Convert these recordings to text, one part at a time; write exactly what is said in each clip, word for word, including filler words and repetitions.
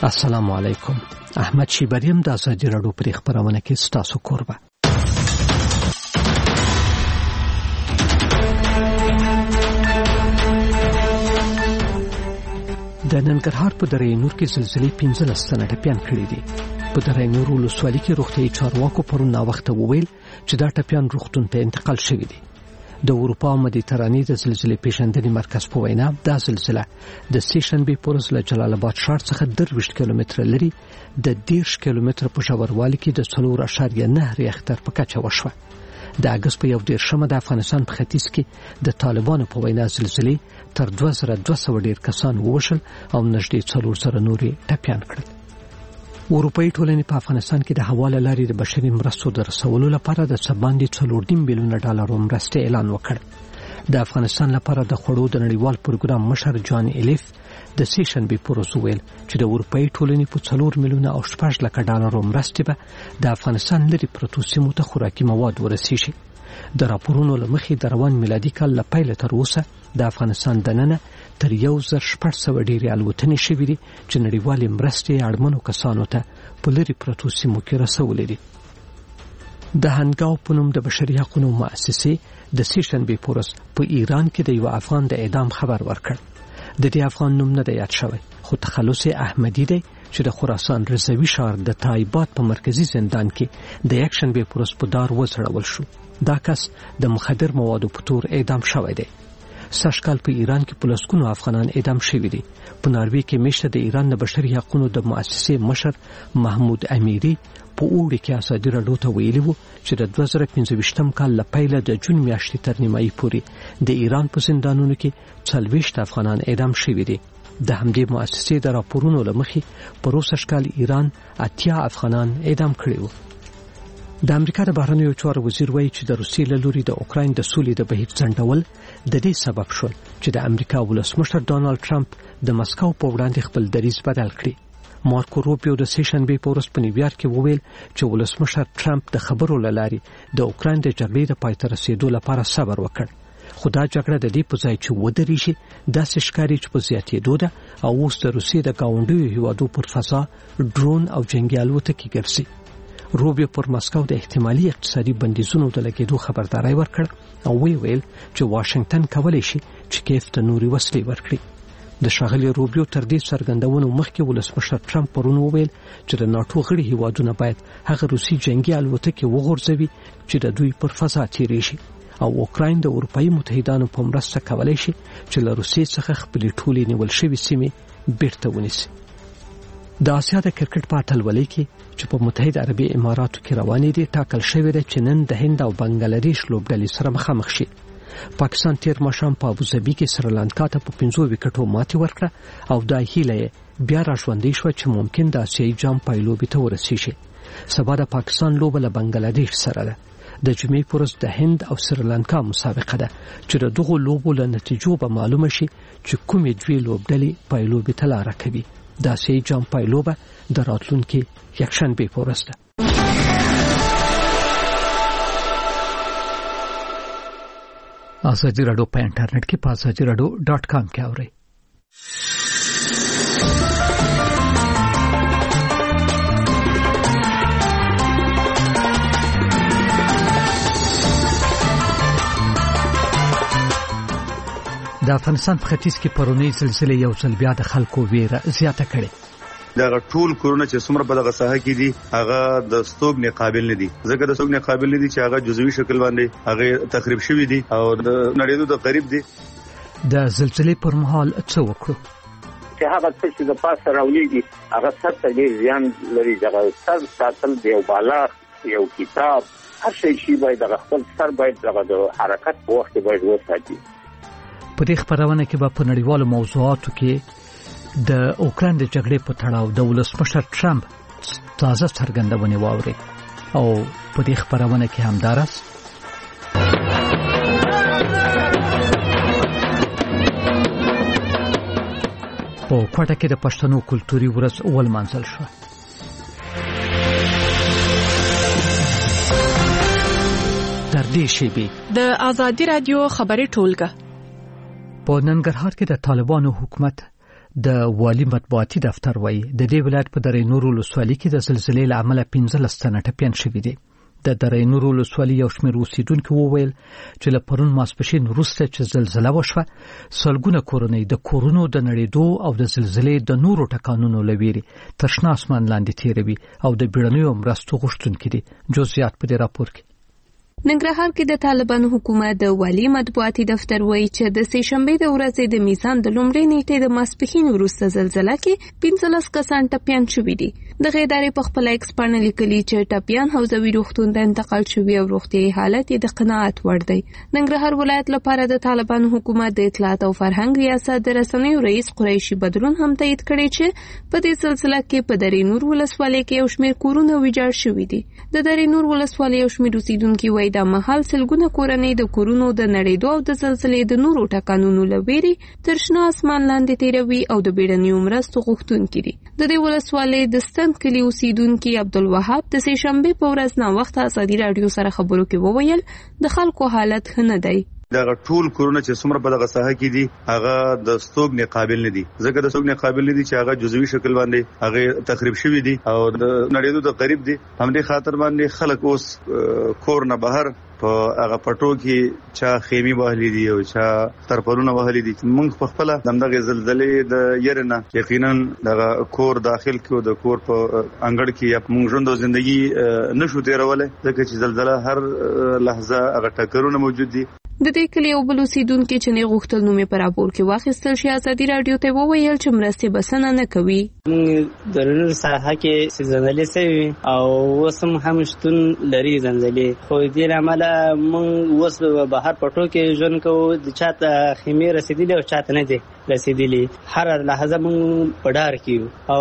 السلام علیکم. احمد شیبریم د ازادي راډیو پر خبرونه کې ستاسو کوربه. د ننګرهار په دره نور کې زلزلې پنځلس تنه ټپيان کړي دي. په دره نور ولسوالۍ کې روغتيایي چارواکو پرون نا وخت وویل چې دا ټپيان روغتون ته انتقال شوي دي. د اروپا مدیترانې د زلزلې پیژندنې مرکز په وینا دا زلزله د سیشنبې په ورځ له جلال آباد ښار څخه درویشت کیلومتره لري د دېرش کیلومتره په ژوروالي کې د څلور اعشاریه نه ریختر په کچه وشوه. د اګست په یو دیرشمه د افغانستان په ختیځ کې د طالبانو په وینا زلزلې تر دوه زره دوه سوه ډیر کسان ووژل او نږدې څلور زره نورې ټپيان کړل. اروپایي ټولنې په افغانستان کې د حواله لارې د بشري مرستو د رسولو لپاره د څه باندې څلور نیم میلیونه ډالرو مرستې اعلان وکړ. د افغانستان لپاره د خوړو د نړیوال پروګرام مشر جان ایلیف د سیشنبې په ورځ وویل چې د اروپایي ټولنې په څلور میلیونه او شپږ لکه ډالرو مرستې به د افغانستان لري پرتو سیمو ته خوراکي مواد ورسیږي. د راپورونو له مخې د روان میلادي کال له پیله تر اوسه د افغانستان دننه تر یو زر شپږ سوه ډېرې الوتنې شوې دي چې نړیوالې مرستې اړمنو کسانو ته په لرې پرتو سیمو کې رسولې دي. د هنګاو په نوم د بشري حقوقو مؤسسې د سیشنبې په ورځ په ایران کې د یو افغان د اعدام خبر ورکړ. د دې افغان نوم نه دی یاد شوی، خو تخلص احمدی دی چې د خراسان رضوي ښار د تایبات په مرکزي زندان کې د یک شنبې په ورځ په دار وځړول شو. دا کس د مخدر موادو په تور اعدام شوی دی. سږکال په ایران کې په لسګونو افغانان اعدام شوي دي. په ناروې کې میشته د ایران د بشري حقوقو د مؤسسې مشر محمود امیری په اوړي کې ازادي راډیو ته ویلي وو چې د دوه زره پنځه ویشتم کال له پیله د جون میاشتې تر نیمایي پورې د ایران په زندانونو کې څلوېښت افغانان اعدام شوي دي. د همدې مؤسسې د راپورونو له مخې په روسي کال ایران اتیا افغانان اعدام کړي وو. د امریکا د بهرنیو چارو وزیر وایي چې د روسیې له لوري د اوکراین د سولې د بهیر ځنډول د دې سبب شول چې د امریکا ولسمشر ډانلډ ټرمپ د مسکو په وړاندې خپل دریځ بدل کړي. مارکو روبیو د سیشنبې په ورځ په نیویارک کې وویل چې ولسمشر ټرمپ د خبرو له لارې د اوکراین د جګړې د پای ته رسیدو لپاره صبر وکړ. خو دا جګړه د دې په ځای چې ودرېږي داسې ښکاري چې په زیاتېدو ده او اوس د روسیې د ګاونډیو هیوادو پر فضا ډرون او جنګي الوتکې ګرځي. روبیو پر مسکو د احتمالي اقتصادي بندیزونو د لګېدو خبرداري ورکړ او وی ویل چې واشنگټن کولی شي چې کیف ته نوري وسلې ورکړي. د ښاغلي روبیو تر دې څرګندونو مخکې ولسمشر ټرمپ پرون وویل چې د ناټو غړي هیوادونه باید هغه روسي جنگي الوتکې وغورځوي چې د دوی پر فضا تیریږي او اوکراین د اروپایي متحدانو په مرسته کولی شي چې له روسیې څخه خپلې ټولې نیول شوې سیمې بیرته ونیسي. د آسیا د کرکټ په اتلولۍ کې چې په متحده عربي اماراتو کې روانې دي ټاکل شوې ده چې نن د هند او بنگلاديش لوبډلې سره مخامخ شي. پاکستان تیر ماښام په ابوظبي کې سریلانکا ته په پنځو وکټو ماتې ورکړه او دا هیله بیا راژوندۍ شوه چې ممکن د آسیایي جام پایلوبې ته ورسیږي. سبا د پاکستان لوبه له بنگلاديش سره ده. د جمعې په ورځ د هند او سریلانکا مسابقه ده چې د دغو لوبو له نتیجو به معلومه شي چې کومې دوې لوبډلې پایلوبې ته لاره کوي. د آسیایي جام پایلوبه د راتلونکي یکشنبې په ورځ ده. ازادي راډیو په انټرنیټ کې په ازادي راډیو ډاټ کام کې اورئ. د افغانستان په ختیځ کې پرونی زلزلې یو ځل بیا د خلکو ویره زیاته کړې. دا ټول کورونه چې څومره په دغه ساحه کې دي هغه د ستوګنې قابل نه دي، ځکه د ستوګنې قابل نه دي چې هغه جزوي شکل باندې هغه تخریب شوی دي او د نړیدو د قریب دي. د زلزلې پر مهال څه وکړو؟ چې هغه څه چې د پاسه راولېږي هغه څه ډېر زیان لري. دغه سر ساتل د یو بالغ یو کتاب هر شی شي باید دغه خپل سر باید دغه د حرکت په وخت باید وساتي. په دې خبرونه کې به په نړیوالو موضوعاتو کې د اوکراین د جګړې په تړاو د ولسمشر ټرمپ تازه څرګندونې واوري او په دې خبرونه کې همدارس په کوټه کې د پښتنو کلتوري ورځ ولمانځل شو. تر دې شیبې د ازادي رادیو خبري ټولګه په ننګرهار کې د طالبانو حکومت د والي مطبوعاتي دفتر وایي د دې ولایت په درې نور ولسوالۍ کې د زلزلې له امله پنځلس تنه ټپیان شوي دي. د درې نور ولسوالۍ یو شمېر اوسیدونکو وویل چې له پرون ماسپښین وروسته چې زلزله وشوه سلګونه کورنۍ د کورونو د نړېدو او د زلزلې د نورو ټکانونو له ویرې تر شنه اسمان لاندې تېروي او د بیړنیو مرستو غوښتونکي دي. جزئیات په دې راپور کې. ننګرهار کې د طالبانو حکومت د والي مطبوعاتي دفتر وایي چې د سه شنبې د ورځې د میزان د لومړۍ نیټې د ماسپښین وروسته زلزله کې پنځلس کسان ټپیان شوي دي. دغه ادارې په خپل ایکس باندې لیکلي چې ټپیان حوزوي روغتون ته انتقال شوي او روغتیايي حالت یې د قناعت وړ دی. ننګرهار ولایت لپاره د طالبانو حکومت د اطلاعات او فرهنګ ریاست د رسنیو رئیس قریشي بدرون هم تایید کړی چې په دې سلسله کې په درې نور ولسوالۍ کې یو شمېر کورونه ویجاړ شوي دي. د درې نور ولسوالۍ یو شمېر اوسیدونکي وایي د مهال سلګونه کورنۍ د کورونو د نړېدو او د زلزلې د نورو ټکانونو له ویرې تر شنه اسمان لاندې تېروي او د بیړنیو مرستو غوښتونکي دي. د دې ولسوالۍ د ستن کلي اوسیدونکي عبدالوهاب د سه شنبې په ورځ ناوخته ازادي راډیو سره خبرو کې وویل د خلکو حالت ښه نه دی. دا ټول کورونه چې څومره په دغه ساحه کې دي هغه د ستوګنې قابل نه دي. ځکه د ستوګنې قابل نه دي چې هغه جزوي شکل باندې هغه تخریب شوی دي او د نړیدو د قریب دي. همدې خاطر باندې خلک اوس کور نه بهر په هغه پټو کې چا خیمه وهلې دي او چا ترپلونه وهلې دي. موږ په خپل دغه زلزلې د يرنه یقینا دغه کور داخل کې د کور په انګړ کې یا موږ ژوند او ژوندۍ نشو تیرولای ځکه چې زلزلہ هر لحظه هغه ټکرونه موجود دي. د دې کلی او بل اوسیدونکي چې نه غوښتل نومې په راپور کې واخیستل شي ازادي راډیو ته وویل چې مرستې بسنه نه کوي. د نور ساحه کې زلزلې سوي او وسم هم شتون لري زلزلې خو دې عمله مونږ وس بهر پټو کې ژوند کوو د چاته خیمه رسیدلې او چاته نه دي رسیدلې. هر لحظه مونږ پډار کیو او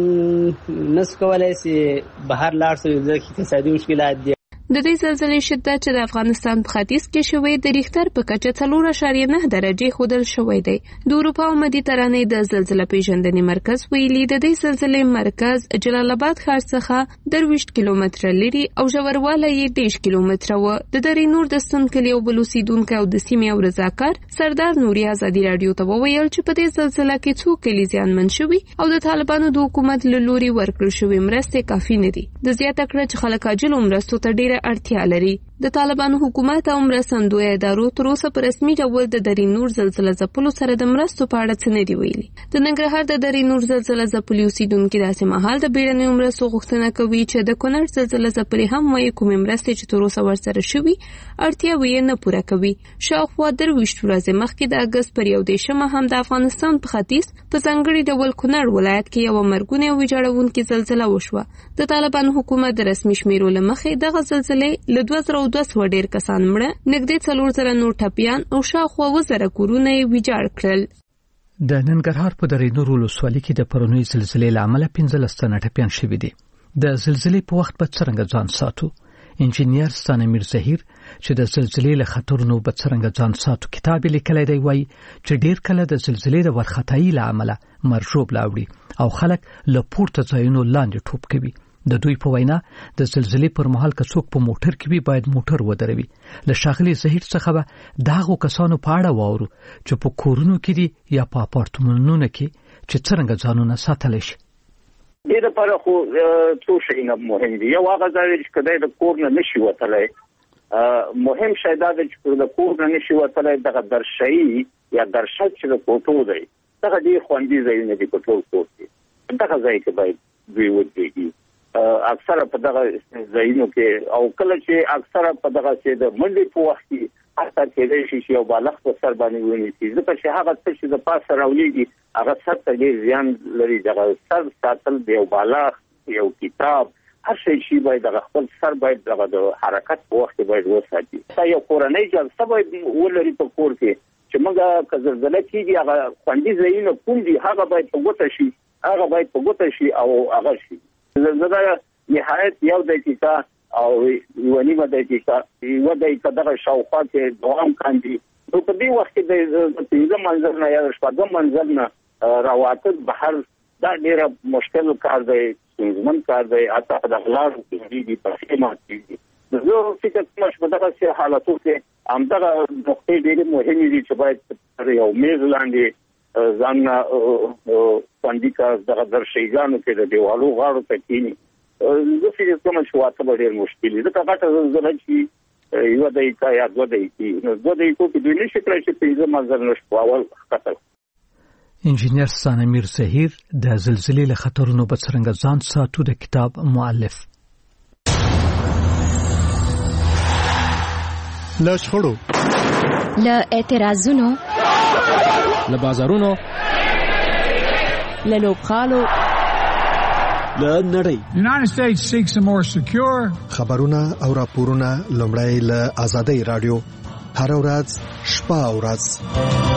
مونږ نس کولای سي بهر لاړ شو د اقتصادي مشکلات دي. د دې زلزلې شدت چې د افغانستان په ختیځ کې شوې د ریختر په کچه څلور اعشاریه نه درجې ښودل شوی دی. د اروپا او مدیترانې د زلزلې پیژندنې مرکز ویلي د دې زلزلې مرکز جلال آباد ښار څخه درویشت کیلومتره لري او ژوروالی یې دېرش کیلومتره و. د درې نور د ستن کلي او بل اوسیدونکی او د سیمې او رضاکار سردار نوري ازادي راډیو ته وویل چې په دې زلزله کې څو کلي زیانمن شوي او د طالبانو د حکومت له لوري ورکړل شوې مرستې کافي نه دي. د زیاته کړه چې خلک عاجلو مرستو ته ډېره اړتیا لري. د طالبانو حکومت او مرستندوی ادارو تر اوسه په رسمي ډول د درې نور زلزلې ځپلو سره د مرستو په اړه څه نه دی ویلي. د ننګرهار د درې نور زلزلې ځپلي اوسیدونکي داسې مهال د بیړنیو مرستو غوښتنه کوي چې د کونړ زلزلې ځپلي هم وایي کومې مرستې چې تر اوسه ورسره شوي اړتیاوې یې نه پوره کوي. شاوخوا درویشت ورځې مخکې د اګست پر یو دېرشمه هم د افغانستان په ختیځ په ځانګړي ډول کونړ ولایت کې یوه مرګونې او ویجاړونکې زلزله وشوه. د طالبانو حکومت د رسمي شمیرو له مخې دغه زلزلې له دوه زره دوه سوه ډېر کسان مړه، نږدې څلور زره نور ټپیان او شاوخوا اووه زره کورونه یې ویجاړ کړل. د ننګرهار په درې نور ولسوالۍ کې د پرونۍ زلزلې له امله پنځلس تنه ټپیان شوي دي. د زلزلې په وخت به څرنګه ځان ساتو؟ انجینیر ستانمیر زهیر چې د زلزلې له خطرونو به څرنګه ځان ساتو کتاب لیکلی دی وایي چې ډېر کله د زلزلې د ورختایي له امله مرژوب لاوړي او خلک له پورته ځایونو لاندې ټوپ کوي. د دوی په وینا د زلزلې پر مهال که څوک په موټر کې وي باید موټر ودروي. له ښاغلي زهیر څخه به د هغو کسانو په اړه واورو چې په کورونو کې دي یا په اپارتمانونو کې چې څرنګه ځانونه ساتلی شي. دې لپاره خو څو شیونه مهم دي. یو هغه ځای چې کله د کور نه نشي وتلی، مهم شی دا دی چې د کور نه نشي وتلی دغه درشایي یا درشت چې د کوټو دی دغه ډېر خوندي ځایونه دي په ټول کور کې. دغه ځای کې باید دوی ودرېږي. اکثره په دغه ځایونو کې او کله چې اکثره په دغه چې د منډې په وخت کې حتی کېدای شي چې یو بالغ په سر باندې ونیسي ځکه چې هغه څه چې د پاسه راولېږي هغه سر ته ډېر زیان لري. دغه سر ساتل د یو بالغ یو کتاب هر شی شي باید دغه خپل سر باید دغه د حرکت په وخت کې باید وساتي. دا یو کورنۍ جلسه باید ولري په کور کې چې موږ که زلزله کېږي هغه خوندي ځایونه کوم دي هغه باید په ګوته شي هغه باید په ګوته شي او هغه شي. زلزله نهایت یو دقیقه او یو نیمه دقیقه یو دقیقه دغه شاوخوا کې دوام کاندي. نو په دې وخت کې د پنځه منزل نه یا شپږم منزل نه راوتل بهر دا ډېر مشکل کار دی، ستونزمن کار دی. حتی د غلاړو کېږي پښې ماتېږي. زه فکر کوم چې په دغه حالاتو کې همدغه نقطې ډېرې مهمې دي چې باید پر یو میز لاندې ځان باندې کا دغه درشيګانو کې د دیوالو غاړو ته کینی زه فکر کوم چې واته ډېر مشکل دي دا کاټه زلزلہ چې یو د ایکا یا دوه د ایکی نو دوه د ایکو کې دوی نشي کولای چې په منځر نشو اول خطر. انجینیر سانمیر زهیر د زلزلې له خطرونو په څرنګه ځان ساتو د کتاب مؤلف. له شخړو، له اعتراضونو، له بازارونو، له لوبخانو، له نړۍ. United States seeks a more secure. خبرونه او راپورونه لومړی له آزادۍ رادیو هر ورځ شپه او ورځ.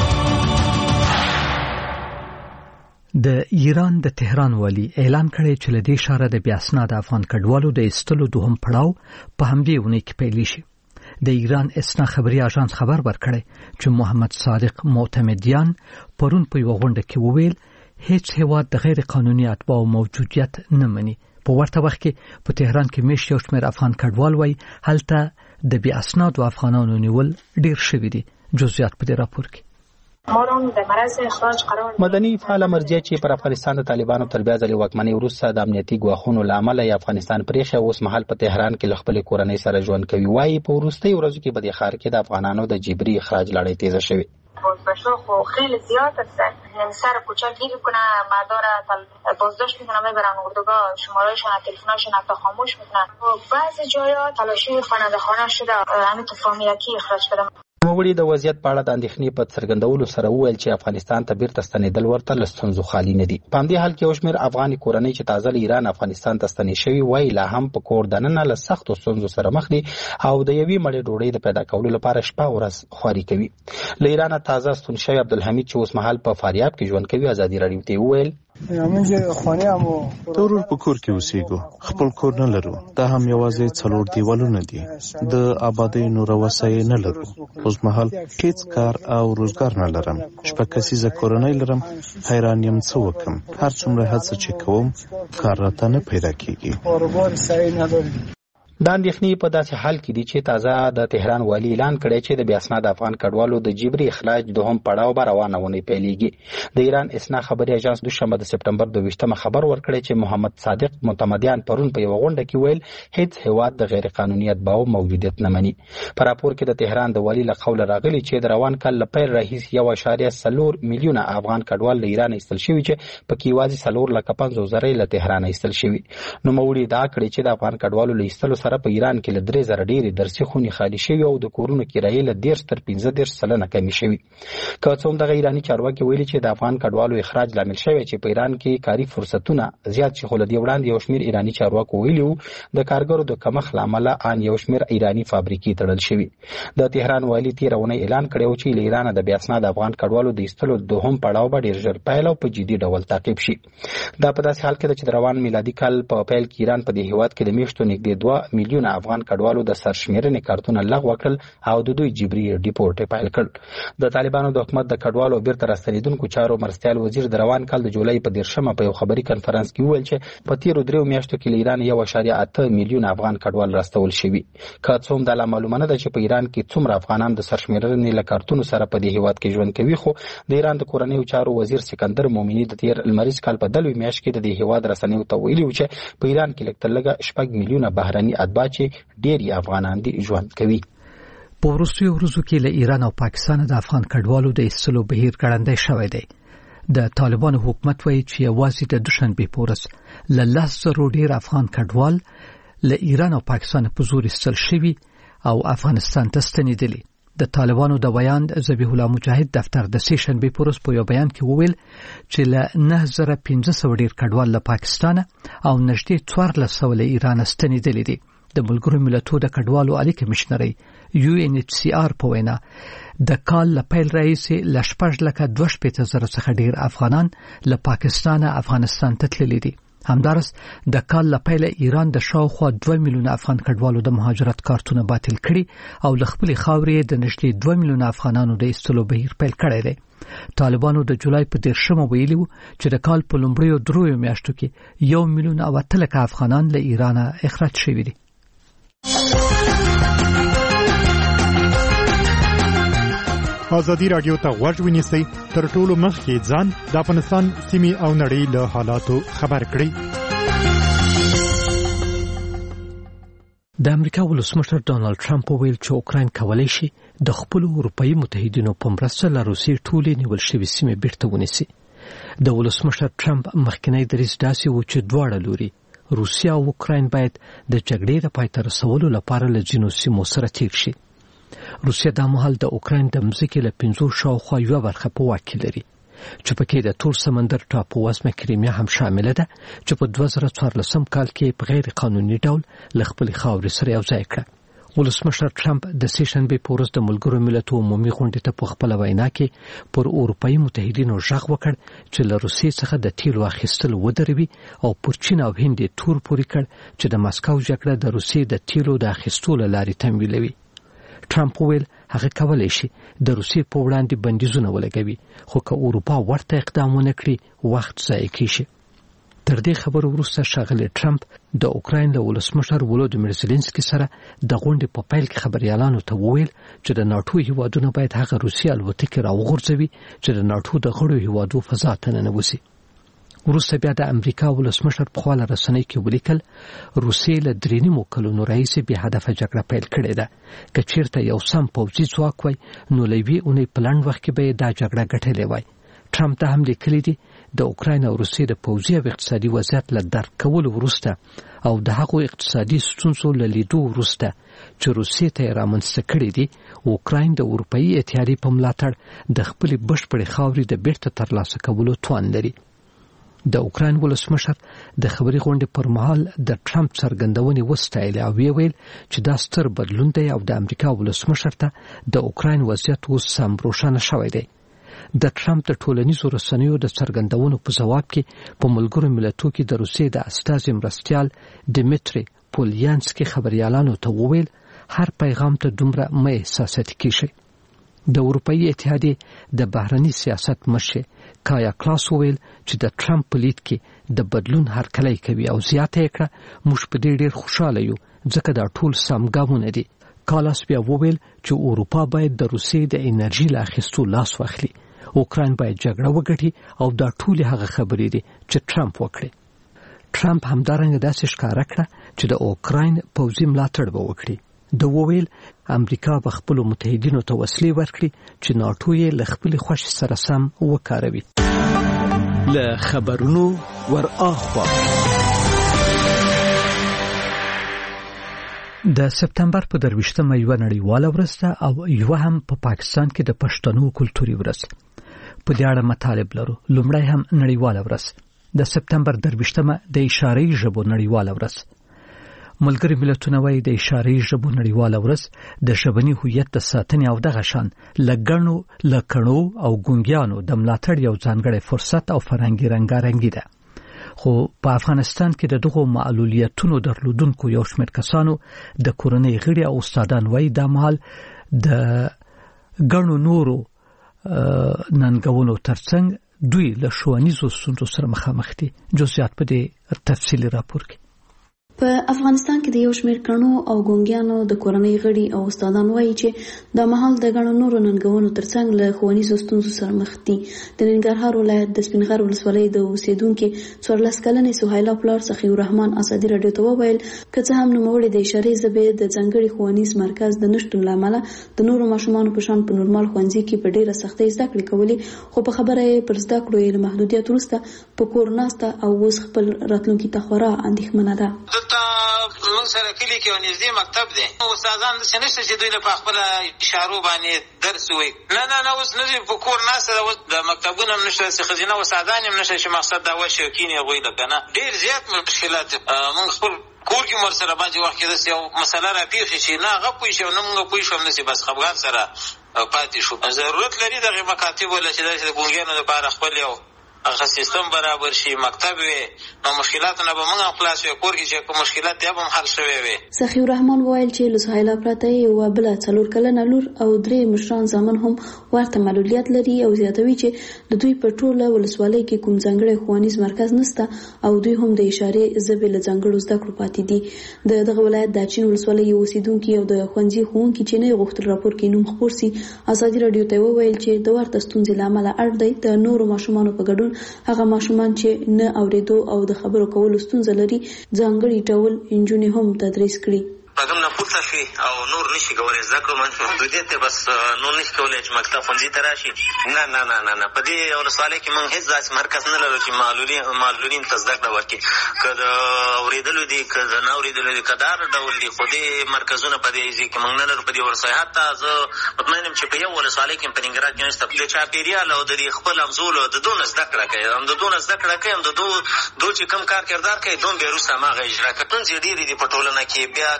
د ایران د تهران والی اعلان کړی چې له دې شاره د بیا اسناد افغان کډوالو د ایستلو دوهم پړاو په همدې ونې کې پیل شي. د ایران اسنا خبري اژانس خبر ورکړی چې محمد صادق معتمدیان پرون په یو غونډه کې وویل هیڅ هیواد د غیر قانوني اتباعو موجودیت نه مني. په ورته وخت کې په تهران کې میشت یو شمېر افغان کډوال وای هلته د بیا اسناد افغانانو نیول ډیر شوی دي. جزئیات په دې راپور کې. مدني فعال مرجع چې پر افغانستان د طالبانو تر بیا ځلې واکمنۍ وروسته د امنیتي ګواښونو له امله یې افغانستان پرېښی اوس مهال په تهران کې له خپلې کورنۍ سره ژوند کوي. وایي په وروستیو ورځو کې په دې ښار کې د افغانانو د جبري اخراج لړۍ تیزه شوې. بازداشت‌ها خب خیلی زیاد هستن، یعنی سر کوچه گیر کنه مدار بازداشت میکنن ببرن اردوگاه، شمارهشون تلفن‌هاشون حتی خاموش میکنن. بعضی جاها تلاشی خواننده خانه شده همین تو فامیلکی اخراج کردن. نوموړي د وضعیت په اړه د اندېښنې په څرګندولو سره وویل چې افغانستان ته بیرته ستنېدل ورته له ستونزو خالي نه دي. په همدې حال کې یو شمېر افغاني کورنۍ چې تازه له ایران افغانستان ته ستنې شوي وایي لا هم په کور دننه له سختو ستونزو سره مخ دي او د یوې مړۍ ډوډۍ د پیدا کولو لپاره شپه ورځ خواري کوي. له ایرانه تازه ستون شوی عبدالحمید چې اوس مهال په فاریاب کې ژوند کوي ازادي راډیو ته وویل ټول په کور کې اوسېږو، خپل کور نه لرو، دا هم یوازې څلور دیوالونه دي، د آبادۍ نور وسایل نه لرو، اوس مهال هیڅ کار او روزګار نه لرم، شپږ کسیزه کورنۍ لرم، حیران یم څه وکم، هر څومره هڅه چې کوم کار راته نه پیدا کیږي. دا اندېښنې په داسې حال کې دي چې تازه د تهران والي اعلان کړی چې د بیا اسناد افغان کډوالو د جبري اخراج دوهم پړاو به روانه ونې پیلېږي. د ایران اسنا خبري اژانس دوشنبه د سپټمبر دویشتمه خبر ورکړی چې محمد صادق معتمدیان پرون په یوه غونډه کې ویل هیڅ هیواد د غیر قانوني اتباعو موجودیت نه مني. په راپور کې د تهران د والي له قوله راغلي چې د روان کال له پیل راهیسې یو اعشاریه څلور میلیونه افغان کډوال له ایران ایستل شوي چې پکې یوازې څلور لکه پنځوس زره له تهران ایستل شوي. نوموړي ادعا کړې چې د افغان کډوالو له ایستلو سره په ایران کې له درې زره ډېرې درسي خونې خالي شوي او د کورونو کرایې له دېرش تر پنځه دېرش سلنه کمې شوي. که څه هم دغه ایراني چارواکي ویلي چې د افغان کډوالو اخراج لامل شوی چې په ایران کې کاري فرصتونه زیات شي، خو له دې وړاندې یو شمېر ایراني چارواکو ویلي وو د کارګرو د کمښت له امله ان یو شمېر ایراني فابریکې تړل شوي. د تهران والي تېره اونۍ اعلان کړی و چې له ایرانه د بیا اسناد افغان کډوالو د ایستلو دوهم پړاو به ډېر ژر پیل او په جدي ډول تعقیب شي. دا په داسې حال کې ده چې د روان میلادي کال په پیل کې ایران په دې هېواد کې د میاشتو نږدې دوه میلیونه افغان کډوالو د سرشمېرنې کارتونه لغوه کړل او د دوی جبري ډیپورټ یې پیل کړ. د طالبانو د حکومت د کډوالو بیرته راستنېدونکو چارو مرستیال وزیر د روان کال د جولای په دېرشمه په یو خبري کنفرانس کې وویل چې په تېرو دریو میاشتو کې له ایران یو اعشاریه اته میلیونه افغان کډوال راستول شوي. که څه هم دا لا معلومه نه ده چې په ایران کې څومره افغانان د سرشمېرنې له کارتونو سره په دې هېواد کې ژوند کوي، خو د ایران د کورنیو چارو وزیر سکندر مومني د تېر لمریز کال په دلوي میاشت کې د دې هېواد رسنیو ته ویلي و چې په ایران کې لږ تر لږه شپږ میلیونه بهرني اتباع چې ډېر افغانان دي ژوند کوي. په وروستیو ورځو کې له ایران او پاکستان د افغان کډوالو د ایستلو بهیر ګړندی شوی دی. د طالبانو حکومت وایي چې یوازې د دوشنبې په ورځ له لس زرو ډېر افغان کډوال له ایران او پاکستان په زور ایستل شوي او افغانستان ته ستنېدلي. د طالبانو د بیان ذبیح الله مجاهد دفتر د سه شنبې په ورځ په یو بیان کې وویل چې له نه زره پنځه سوه ډېر کډوال له پاکستان او نږدې څوارلس سوه له ایران ستنېدلي دي. د ملګرو ملتونو د کډوالو عالی کمشنري یو ان ایچ سی آر په وینا د کال له پیل راهیسې له شپږ لکه دوه شپېته زره څخه ډېر افغانان له پاکستان افغانستان ته تللي دي. همدارس د کال له پیله ایران د شاوخوا دوه میلیونه افغان کډوالو د مهاجرت کارتونه باطل کړي او له خپلې خاورې د نږدې دوه میلیونه افغانانو د ایستلو بهیر پیل کړی دی. طالبانو د جولای په دېرشمه ویلي وو چې د کال په لومړیو دریو میاشتو کې یو میلیون او اته لکه افغانان له ایرانه اخراج شوي دي. ازادي رادیو ته غوږ ونیسئ، تر ټولو مخکې ځان د افغانستان سیمې او نړۍ له حالاتو خبر کړئ. د امریکا ولسمشر ډانلډ ټرمپ وویل چې اوکراین کولی شي د خپل اروپאי متحدینو په مرسته له روسیې ټولې نیول شوې سیمې بیرته ونیسي. د ولسمشر ټرمپ مخکنی دریځ داسې و چې دواړه لوري روسیا او اوکراین باید د جګړې د پای ته رسولو لپاره له ځینو سیمو سره تیر شي. روسیا د مهال د اوکراین د مځکې له پنځو شاوخوا یوه برخه په واک کې لري چې پکې د تور سمندر ټاپو وزمه کریمیا هم شامله ده چې په دوه زره څوارلسم کال کې په غیر قانوني ډول له خپلې خاورې سره یوځای کړه. ولسمشر ټرمپ د سې شنبې په ورځ د ملګرو ملتونو عمومي غونډې ته په خپله وینا کې پر اروپאי متحدینو غږ وکړ چې له روسیې څخه د تیلو اخیستل ودروي او پر چین او هند تور پورې کړ چې د مسکو جګړه د روسیې د تیلو د اخیستلو لارې تمویلوي. ټرمپ ویل هغه کولای شي د روسیې په وړاندې بندیزونه ولګوي، خو که اروپا ورته اقدام ونه کړي وخت ضایع کیږي. تر دې خبرو وروسته ښاغلی ټرمپ د اوکراین له ولسمشر ولودیمیر زيلنسکي سره د غونډې په پیل کې خبريالانو ته وویل چې د ناټو هیوادونه باید هغه روسیې الوتکې راوغورځوي چې د ناټو د غړو هیوادو فضا ته ننوځي. وروسته بیا د امریکا ولسمشر په خواله رسنۍ کې ولیکل روسیې له درې نیمو کلونو راهیسې بې هدفه جګړه پیل کړې ده. که چیرته یو سم پوځي ځواک وای نو له یوې اونۍ په لنډ وخت کې به یې دا جګړه ګټلې وای. ټرمپ ته هم لیکلي دي د اوکراین او روسیې د پوځي او اقتصادي وضعیت له درک کولو وروسته او د هغو اقتصادي ستونزو له لیدو وروسته چې روسیې ته یې رامنځته کړي دي، اوکراین د اروپאי اتحادیې په ملاتړ د خپلې بشپړې خاورې د بیرته ترلاسه کولو توان لري. د اوکراین ولسمشر د خبري غونډې پر مهال د ټرمپ څرګندونې وستایلې او ویل چې دا ستر بدلون دی او د امریکا ولسمشر ته د اوکراین وضعیت اوس سم روښانه شوی دی. د ټرمپ د ټولنیزو رسنیو د څرګندونو په جواب کې په ملګرو ملتونو کې د روسیې د استازي مرستیال ډیمیټری پولینسکي خبريالانو ته وویل هر پیغام ته دومره مې احساساتي کیږي. د اروپאי اتحادیې د بهرني سیاست مشر کایا کلاس وویل چې د ټرمپ په لید کې د بدلون هرکلی کوي او زیاته یې کړه موږ په دې ډېر خوشاله یو ځکه دا ټول سم ګامونه دي. کالاس بیا وویل چې اروپا باید د روسیې د انرژي له اخیستو لاس واخلي، اوکراین باید جګړه وګټي او دا ټول هغه خبرې دي چې ټرمپ وکړي. ټرمپ همدارنګه داسې ښکاره کړه چې د اوکراین پوځي ملاتړ به وکړي. د وویل امریکا به خپل متحدینو ته وسلې ورکړي چې ناټو یې له خپل خوښ سره سم وکاروي. له خبرونو ور اخوا د سپتمبر په درویشتمه یوه نړیواله ورځ ده او یوه هم په پا پاکستان کې د پښتنو کلتوري ورځ. په دې اړه مطالب لرو. لومړی هم نړیواله ورځ د سپتمبر درویشتمه د اشارې ژبو نړیواله ورځ. ملګری ملتونه وايي د اشارې ژبو نړیواله ورځ د ژبني هویت د ساتنې او دغه شان لګڼو لکڼو او ګونګیانو د ملاتړ یو ځانګړی فرصت او فرهنګي رنګارنګي ده. خو په افغانستان کې د دغو معلولیتونو درلودونکو یو شمېر کسانو د کورنۍ غړي او استادان وايي د مال د ګڼو نورو ننګونو ترڅنګ دوی له ښوونیزو ستونزو سره مخامخ دي. جزئیات په دې تفصیلي راپور کې. په افغانستان کې د یو شمېر کڼو او ګونګیانو د کورنۍ غړي او استادان وایي چې د مهال د ګڼو نورو ننګونو ترڅنګ له ښوونیزو ستونزو سره مخ دي. د ننګرهار ولایت د سپین غر ولسوالۍ د اوسیدونکو څوارلس کلنې سهیلا پلار سخي الرحمن ازادي رادیو ته وویل که څه هم نوموړي د اشارې ژبې د ځانګړي ښوونیز مرکز د نشټون له امله د نورو ماشومانو په شان په نورمال ښوونځي کې په ډېره سختۍ زده کړې کولې، خو په خبره یې پر زده کړو یې له محدودیت وروسته په کور ناسته او اوس خپل راتلونکي ته خورا اندېښمنه ده. موږ سره کلی کې نږدې مکتب دی، استادان داسې نشته چې دوی له په خپله اشارو باندې درس ووایي. نه نه نه اوس نه په کور ناسته ده، اوس د مکتبونه هم نشته، داسې ښځینه استادان هم نشته چې مقصد دا وشي او کینې هغوی له که نه ډېر زیات مشکلات موږ خپل کور کې مر سره بعضې وخت کې داسې یو مسله راپېښې چې نه هغه پوه شي او نه موږ پوه شو، همداسې بس خفګان سره پاتې شو. ضرورت لري دغې مکاتبو له چې داسې د ګونګیانو دپاره خپل یو هغه سیستم برابر شي، مکتب وي، نو مشکلاتونه به موږ خلاص یو کور کې چې کوم مشکلات بیا به حل شوي وي. سخی الرحمن وویل چې له سهیلا پرته یوه بله څلور کلنه لور او درې مشران زامن هم ورته معلولیت لري او زیاتوي چې د دوی په ټوله ولسوالۍ کې کوم ځانګړی ښوونیز مرکز نشته او دوی هم د اشارې ژبې له ځانګړو زده کړو پاتې دي. د دغه ولایت د اچین ولسوالۍ یو اوسیدونکي او د ښوونځي ښوونکي چې نه غوښتل راپور کې نوم خپور سي ازادي راډیو ته وویل چې د ورته ستونزې له امله اړ دی د نورو ماشومانو په ګډون هغه ماشومان چې نه اوریدو او د خبرو کولو ستونزه لري ځانګړي ډول انجونې هم تدریس کړي. پدوم نه پورته شي او نور نشي کولای زده کړو محدودیت ته بس نور نشي کولای چې مکتب ښوونځي ته راشي. نه نه نه نه نه په دې ولسوالۍ کې موږ هیڅ داسې مرکز نه لرو چې معلولین معلولین ته زده کړه ورکړي. که د اورېدلو دي که د نه اورېدلو دي که دا ډول دي، خو دې مرکزونه په دې ځای کې موږ نه لرو په دې ولسوالۍ. حتی زه مطمئن یم چې په یو ولسوالۍ کې په ننګرهار کې نشته. د چاپېریال او د دې خپل همزولو د دونه زده کړه کوي هم د دونه زده کړه کوي هم د دو دو چې کوم کار کردار کوي دوم بیا وروسته هماغه اجرا کوي. ستونزې ډېرې دي په ټولنه کې. بیا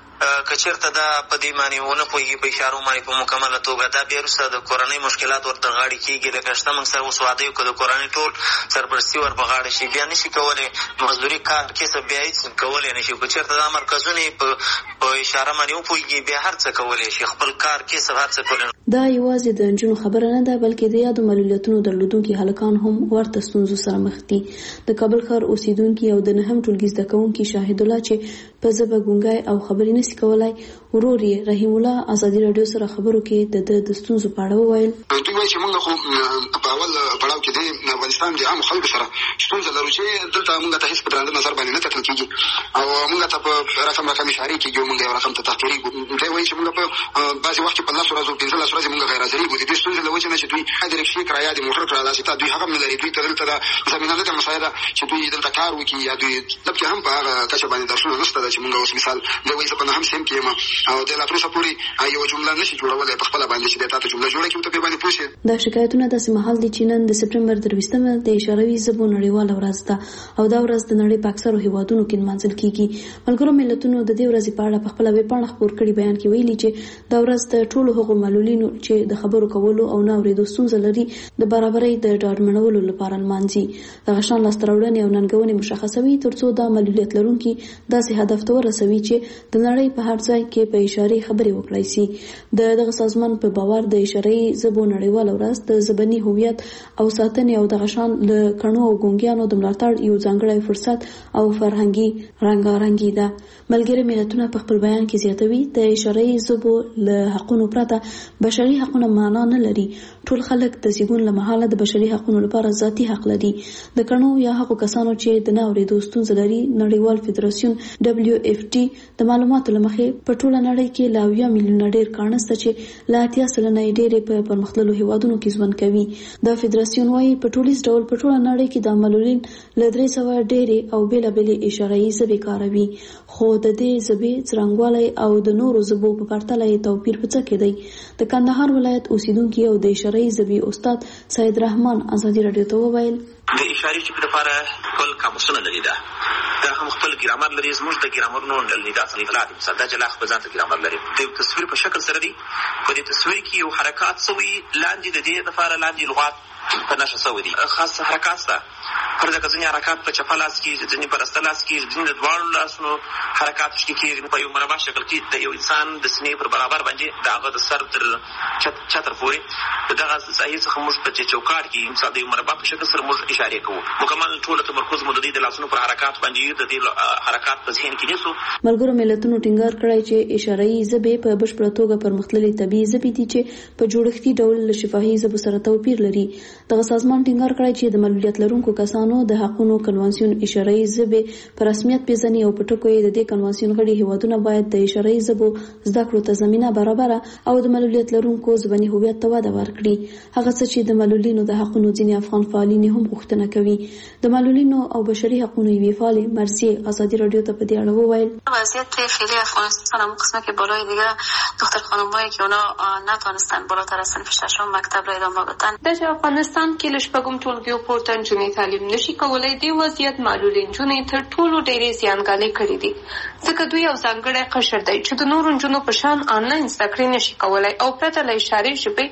که چېرته دا په دې باندې ونه پوهېږي په اشارو باندې په مکمله توګه، دا بیا وروسته د کورنۍ مشکلات ورته غاړې کېږي. لکه شته موږ سره اوس واده یو که د کورنۍ ټول سرپرستي ور په غاړه شي بیا نشي کولی مزدوري کار کسب بیا هېڅ کولی نه شي. که چېرته دا مرکزونه په اشاره باندې وپوهېږي بیا هر څه کولی شي، خپل کار کسب هر څه کولی. دا یوازې د نجونو خبره نه ده بلکې د یادو معلولیتونو درلودونکي هلکان هم ورته ستونزو سره مخ دي. د کابل ښار اوسیدونکي او د نهم ټولګي زده کوونکي شاهد الله چې په ژبه ګونګی او خبرې نشي کولای، ورور یې رحیم الله ازادي راډیو سره خبرو کې د د ستونزو په اړه وویل. دوی وایي چې موږ خو په اول پړاو کې د افغانستان د عام خلکو سره ستونزه لرو چې دلته موږ ته هیڅ په درانه نظر باندې نه کتل کېږي او موږ ته په رقم رقم اشارې کېږي او موږ یو رقم ته تحقیریږو. دوی وایي چې موږ په بعضې وخت کې په لسو ورځو پنځلس ورځې موږ غیر حاضرېږو. د دې ستونزې له وجې نه چې دوی د رکشې کرایه د موټر کرایه داسې ته دوی هغه هم نه لري. دوی ته دلته دا زمینه نه ده مساعده چې دوی دلته کار وکړي یا دوی لکه هم په هغه کچه باندې درسونه نشته ده چې موږ اوس مثال د وایي زه په نهم سیم کې یم او د لا تر اوسه پورې یوه جمله نشي جوړولی په خپله باندې چې دی تا ته جمله جوړه کړي ته پرې باندې پوه شي. دا شکایتونه داسې مهال دي چې نن د سپټمبر درویشتمه د اشاروي ژبو نړیواله ورځ ده او دا ورځ د نړۍ په اکثرو هیوادونو کې نمانځل کیږي. ملګرو ملتونو د دې ورځې په اړه په خپله ویبپاڼه خپور کړي بیان کې ویلي چې دا ورځ د ټولو هغو معلولینو چې د خبرو کولو او نه اورېدو ستونزه لري د برابرۍ د ډاډمنولو لپاره نمانځي. دغه شان لاسته راوړنې او ننګونې مشخصوي تر څو دا معلولیت لرونکي داسې هدف ته ورسوي چې د نړۍ په هر ځای کې په اشارې خبرې وکړای شي. د دغه سازمان په باور د اشارې ژبو نړیواله ورځ د ژبني هویت او ساتنې او دغه شان له کڼو او ګونګیانو د ملاتړ یو ځانګړی فرصت او فرهنګي رنګارنګي ده. ملګري ملتونه په خپل بیان کې زیاتوي د اشارې ژبو له حقونو پرته بشري حقونه معنا نه لري. ټول خلک د زیږون له مهاله د بشري حقونو لپاره ذاتي حق لري. د کڼو یا هغو کسانو چې د نه اورېدو ستونزه لري نړیوال فدراسیون دبلیو اف ټي د معلوماتو له مخې په ټوله نړۍ کې له اویا میلیونه ډېر کاڼه شته چې له اتیا سلنه یې ډېرې په پرمختللو هیوادونو کې ژوند کوي. دا فدراسیون وایي په ټولیز ډول په ټوله نړۍ کې د معلولین له درې سوه ډېرې او بېلابېلې اشارهیي ژبې کاروي، خو د دې ژبې څرنګوالی او د نورو ژبو په پرتله یې توپیر په څه کې دی؟ د کندهار ولایت اوسیدونکي او د اشارهیي ژبې استاد سید رحمان ازادي راډیو ته وویل. د اشارې ژبې لپاره خپل قاموسونه لري، دا دا هم خپل ګرامر لري. زموږ د ګرامرونو ډلې دا اصلي دي مثلا دا جلا خپل ځان ته ګرامر لري. د تصویر په شکل سره دی په دې تصویر کې یو حرکات سوي لاندې د دې لپاره لاندې لغات په نشه سوي دي خاص حرکات ده. پر دغه ځینې حرکات په چپه لاس کې ځینې په راسته لاس کې ځینې د دواړو لاسونو حرکات شته کېږي په یو مربع شکل کې د یو انسان د سینې پر برابر باندې د هغه د سر تر چتر پورې دغه ساحې څخه موږ په چوکاټ کې مثلا د یو مربع په شکل سره موږ اشارې کوو. مکمل ټول تمرکز مو د دې د لاسونو پر حرکات باندې د دې حرکات په ذهن کې نیسو. ملګرو ملتونو ټینګار کړی چې اشارهیي ژبې په بشپړه توګه پرمختللې طبیعي ژبې دي چې په جوړښتي ډول له شفاهي ژبو سره توپیر لري. دغه سازمان ټینګار کړی چې د معلولیت لرونکو کسانو د حقونو کنوانسیون اشارهیي ژبې په رسمیت پیژني او په ټکو یې د دې کنوانسیون غړي هیوادونه باید د اشارهیي ژبو زده کړو ته زمینه برابره او د معلولیت لرونکو ژبني هویت ته وده ورکړي. هغه څه چې د معلولینو د حقونو ځینې افغان فعالین هم غوښتنه کوي. د معلولینو او بشري حقونو یوې فعالې مرضیه ازادي راډیو ته په دې اړه وویل. وضعیت فعلی افغانستان هم قسمه که بالای دیگه دختر خانمایی که اونا نتونستن بالاتر از صنف ششم مکتب را ادامه بدن. د افغانستان کې له شپږم ټولګي پورته نجونې تعلیم نشي کولای. دې وضعیت معلولې نجونې تر ټولو ډېرې زیانګالۍ کړې دي ځکه دوی یو ځانګړی قشر دی چې د نورو نجونو په شان آنلاین زده کړې نشي کولای او پرته له اشارې ژبې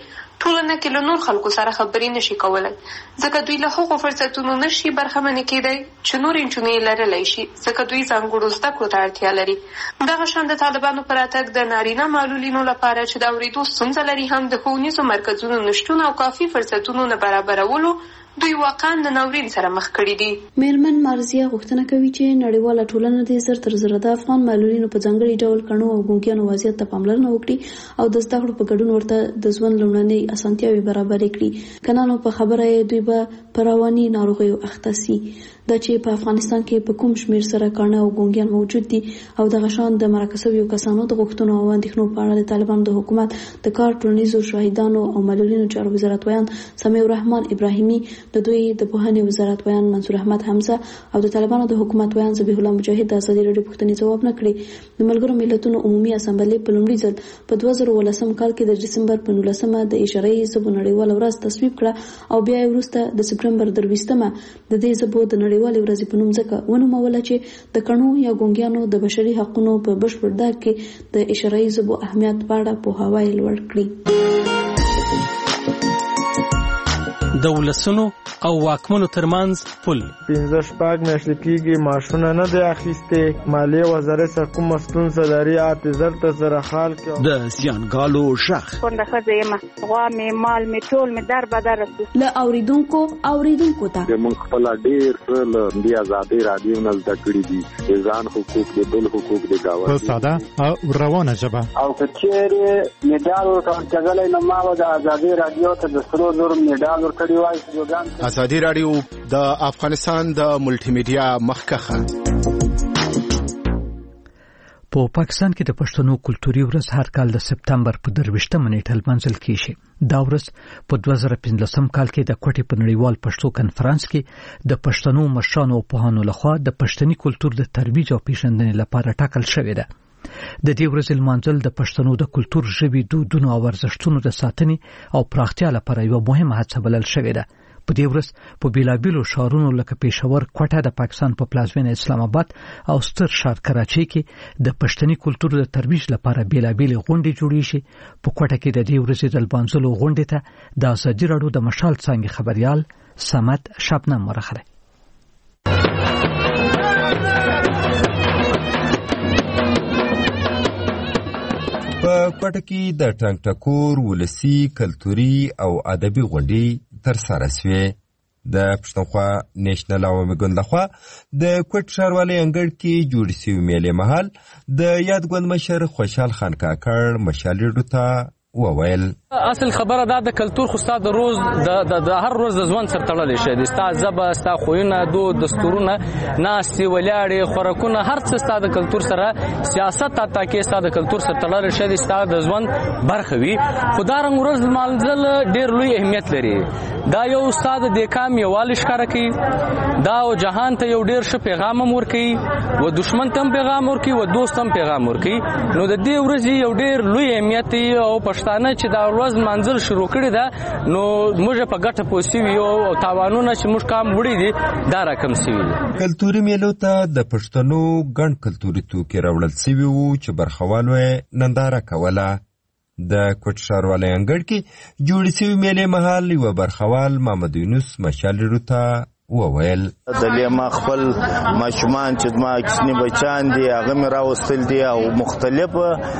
ټولنه کې له نور خلکو سره خبرې نشي کولای، ځکه دوی له هغو فرصتونو نشي برخمن کېدای چې نور نجونې لرلی شي، ځکه دوی ځانګړو زده کړو ته اړتیا لري. دغه شان د طالبانو په راتګ د نارینه معلولینو لپاره چې د اورېدو ستونزه لري هم د ښوونیزو مرکزونو نشتون او کافي فرصتونو نه برابرولو دوی واقعا د ناورین سره مخ کړي دي. میرمن مارزیا غوښتنه کوي چې نړیواله ټولنه د زر تر زره د افغان معلولینو په ځانګړي ډول کڼو او ګونګیانو وضعیت ته پاملرنه وکړي او د زده کړو په ګډون ورته د ژوند لومړنۍ اسانتیاوې برابرې کړي. کنانو په خبره دوی به په رواني ناروغیو اخته سي. دا چې په افغانستان کې په کوم شمیر سره کڼه او ګونګیان موجود دي او دغه شان د مرکه شویو کسانو د غوښتنو او اندېښنو په اړه د طالبانو د حکومت د کار ټولنیزو شاهدانو او معلولینو چارو وزارت ویان سمیع الرحمن ابراهیمي، د دوی د پوهنې وزارت ویان منصور احمد حمزه او د طالبانو د حکومت ویان ذبیح الله مجاهد د ازادي راډیو پوښتنې ځواب نه کړي. د ملګرو ملتونو عمومي اسامبلې په لومړي ځل په دوه زره ولسم کال کې د ډسمبر په نولسمه د اشارهي ژبو نړیواله ورځ تصویب کړه او بیا یې وروسته د سپټمبر درویشتمه د دې ژبو د نړیوالې ورځې په نوم ځکه ونوموله چې د کڼو یا ګونګیانو د بشري حقونو په بشپړ ډاګ کې د اشارهي ژبو اهمیت په اړه پوهاوی لوړ کړي. د ولسونو او واکمنو ترمنځ پل پنځه شپږ میاشتې کېږي معاشونه نه دی اخیستې، مالیې وزارت څخه کومه ستونزه لري اته زر ته سره حال کې د زیانګالو غږ کونډه ښځه یم، غوا مې مال مې ټول مې در بدر رسو. له اوریدونکو اوریدونکو ته موږ خپل ډېر څه له دې ازادۍ راډیو نه زده کړي دي، د ځان حقوق د بل حقوق د گاونډي په ساده او روانه ژبه. او که چېرې میډال ورکول کېدلی نو ما به د ازادۍ راډیو ته د سرو زرو میډال ورکړی وای. ازادي راډیو د افغانستان د ملټي میډیا مخکخه. په پاکستان کې د پښتنو کلتوري ورځ هر کال د سپتمبر په درویشتمه نیټه لمانځل کیږي. دا ورځ په دوه زره پنځلسم کال کې د کوټې په نړیوال پښتو کنفرانس کې د پښتنو مشرانو او پوهانو لخوا د پښتني کلتور د ترویج او پیژندنې لپاره ټاکل شوې ده. د دې ورځې لمانځل د پښتنو د کلتور، ژبې، دودونو او ارزښتونو د ساتنې او پراختیا لپاره یو مهمه هڅه بلل شوې ده. په دې ورځ په بیلابیلو ښارونو لکه پېښور، کوټه د پاکستان په پلازمینه اسلام آباد او ستر ښار کراچۍ کې د پښتني کلتور د ترویج لپاره بیلابیل غونډې جوړېږي. په کوټه کې د دې ورځې د لمانځلو غونډې ته د ازادي راډیو د مشال څانګې خبريال صمد شبنم ورغله. په کوټه کې د ټنګ ټکور ولسی کلتوري او ادبي غونډې ترسره شوې. د پښتونخوا نېشنل عوامي ګوند لخوا د کوټ ښاروالۍ انګړ کې جوړ شوي میلې مهال د یاد ګوند مشر خوشحال خان کاکړ مشال ریډیو ته وویل اصل خبره دا د کلتور خو ستاسو د روز د د هر روز د ژوند سره تړلې شي، د ستاسو ژبه، ستاسو خوینه، دود، دستورونه، ناستې ولاړې، خوراکونه، هر څه ستاسو د کلتور سره، سیاست حتی کې ستاسو د کلتور سره تړلې شي، د ستاسو د ژوند برخه وي. خو دا رنګ ورځ لمانځل ډېر لوی اهمیت لري. دا یو ستاسو د کام یووالی ښکاره کوي، دا او جهان ته یو ډېر ښه پیغام هم ورکوي، و دشمن ته هم پیغام ورکوي، و دوست هم پیغام ورکوي. نو د دې ورځې یو ډېر لوی اهمیت او پښتانه چې دا ورځ منځل شروع کړی ده نو موږ په ګټه پوسی ویو او تاوانونه چې موږ کام وړي دي دا رقم سوي دي. کلتوري میلو ته د پښتنو ګڼ کلتوري توکي راوړل سوي وو چې برخوالو یې ننداره کوله. د کوټ ښاروالۍ انګړ کې جوړې سوي میلې مهال یوه برخوال محمد یونس مشال ریډیو ته وویل دلې ما خپل ماشومان چې ما کسنی بچان دي هغه مې راوستل دي او مختلف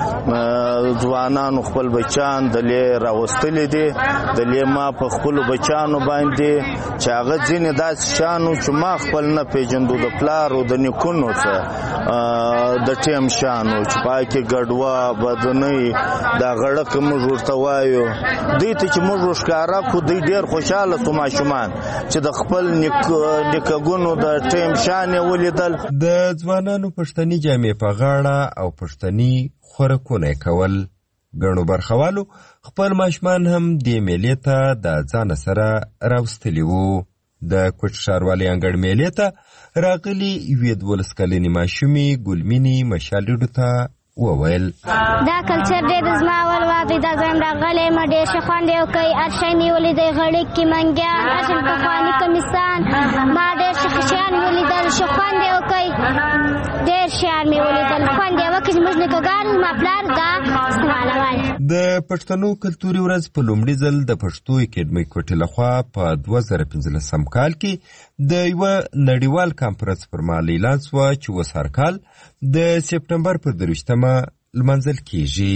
ځوانانو خپل بچان دلې راوستل دي. دلې ما په خپل بچانو باندې چې هغه ځینې داسې شانو چې ما خپل نه پیژندو د پلار او د نیکونو څخه د ټیم شانو چې پاکي ګډوا بدنۍ دا غړک موږ ورته وایو دوی ته چې موږ ښکارا کو دوی ډېر خوشاله سو ماشومان چې د خپل نیکګونو د ټیم شان ولیدل. د ځوانانو پښتني جامې په غاړه او پښتني خوراکونه کول. ګڼو برخوالو خپل ماشومان هم دې میلې ته د ځان سره راوستلي وو. د کوټ ښاروالۍ انګړ میلې ته راغلي یوې دولس کلنې ماشومې ګلمینې مشال ریډیو ته وویل دا کلچر ډېر د زما اول وار دی، دا زم راغلی ما ډېر ښه خوند یې وکړ. هر شی مې ولیدی، غړکې، منګیان، هر پخواني کمیسان، ما ډېر ښه شیان ولیدل، ښه خوند یې وکړ، ډېر شیان مې ولیدل خوند یې وکړ چې موږ نیکهګان ما پلار دا استعمالول. د پښتنو کلتوري ورځ په لومړي ځل د پښتو اکیډمۍ کوټې لخوا په دوه زره پنځلسم کال کې د یوه نړیوال کانفرنس پر مهال اعلان شوه چې اوس هر کال د سپټمبر پر درویشتمه لمانځل کیږي.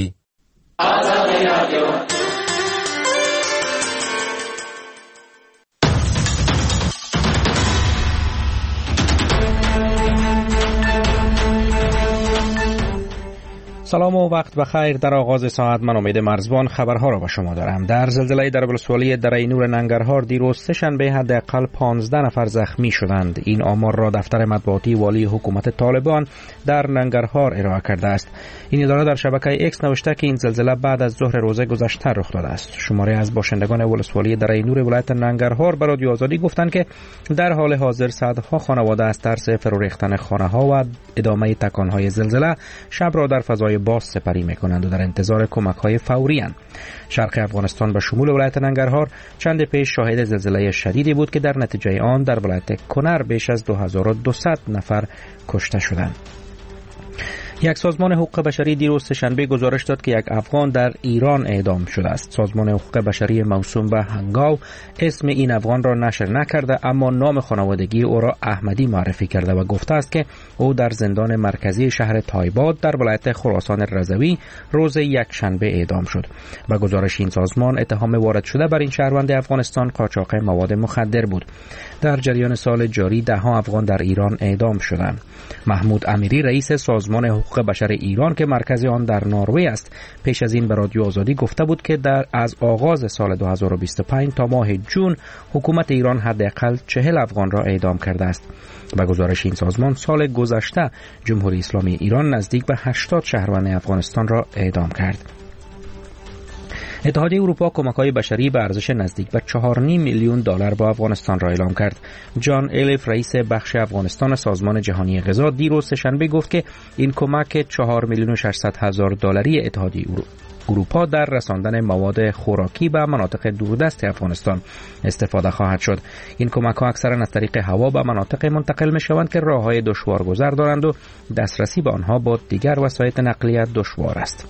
سلام و وقت بخیر. در آغاز ساعت من امید مرزبان خبرها را به شما دارم. در زلزله در ولسوالی دره نور ننگرهار دیروز سه‌شنبه حداقل پانزده نفر زخمی شدند. این آمار را دفتر مطبوعاتی والی حکومت طالبان در ننگرهار ارائه کرده است. این اداره در شبکه ایکس نوشته که این زلزله بعد از ظهر روز گذشته رخ داده است. شماری از باشندگان ولسوالی دره نور ولایت ننگرهار به رادیو آزادی گفتند که در حال حاضر صدها خانواده از ترس فرو ریختن خانه‌ها و ادامه تکان‌های زلزله شب را در فضای باز سپری میکنند و در انتظار کمک‌های فوری اند. شرق افغانستان به شمول ولایت ننگرهار چند پیش شاهد زلزله شدیدی بود که در نتیجه آن در ولایت کنر بیش از دو هزار و دویست نفر کشته شدند. یک سازمان حقوق بشری دیروز سه‌شنبه گزارش داد که یک افغان در ایران اعدام شده است. سازمان حقوق بشری موسوم به هنگاو اسم این افغان را نشر نکرده، اما نام خانوادگی او را احمدی معرفی کرده و گفته است که او در زندان مرکزی شهر تایباد در ولایت خراسان رضوی روز یکشنبه اعدام شد. با گزارش این سازمان اتهام وارد شده بر این شهروند افغانستان قاچاق مواد مخدر بود. در جریان سال جاری ده ها افغان در ایران اعدام شدند. محمود امیری رئیس سازمان حقوق بشر ایران که مرکز آن در نروژ است پیش از این به رادیو آزادی گفته بود که در از آغاز سال دو هزار و بیست و پنج تا ماه جون حکومت ایران حداقل چهل افغان را اعدام کرده است. با گزارش این سازمان سال گذشته جمهوری اسلامی ایران نزدیک به هشتاد شهروند افغانستان را اعدام کرد. اتحادیه اروپا کمک‌های بشری به ارزش نزدیک به چهار و نیم میلیون دلار با افغانستان را اعلام کرد. جان الیف رئیس بخش افغانستان سازمان جهانی غذا دیروز سه‌شنبه گفت که این کمک چهار میلیون و ششصد هزار دلاری اتحادیه اروپا در رساندن مواد خوراکی به مناطق دوردست افغانستان استفاده خواهد شد. این کمک‌ها اکثرا از طریق هوا به مناطق منتقل می‌شوند که راه‌های دشوارگذر دارند و دسترسی به آنها با دیگر وسایل نقلیه دشوار است.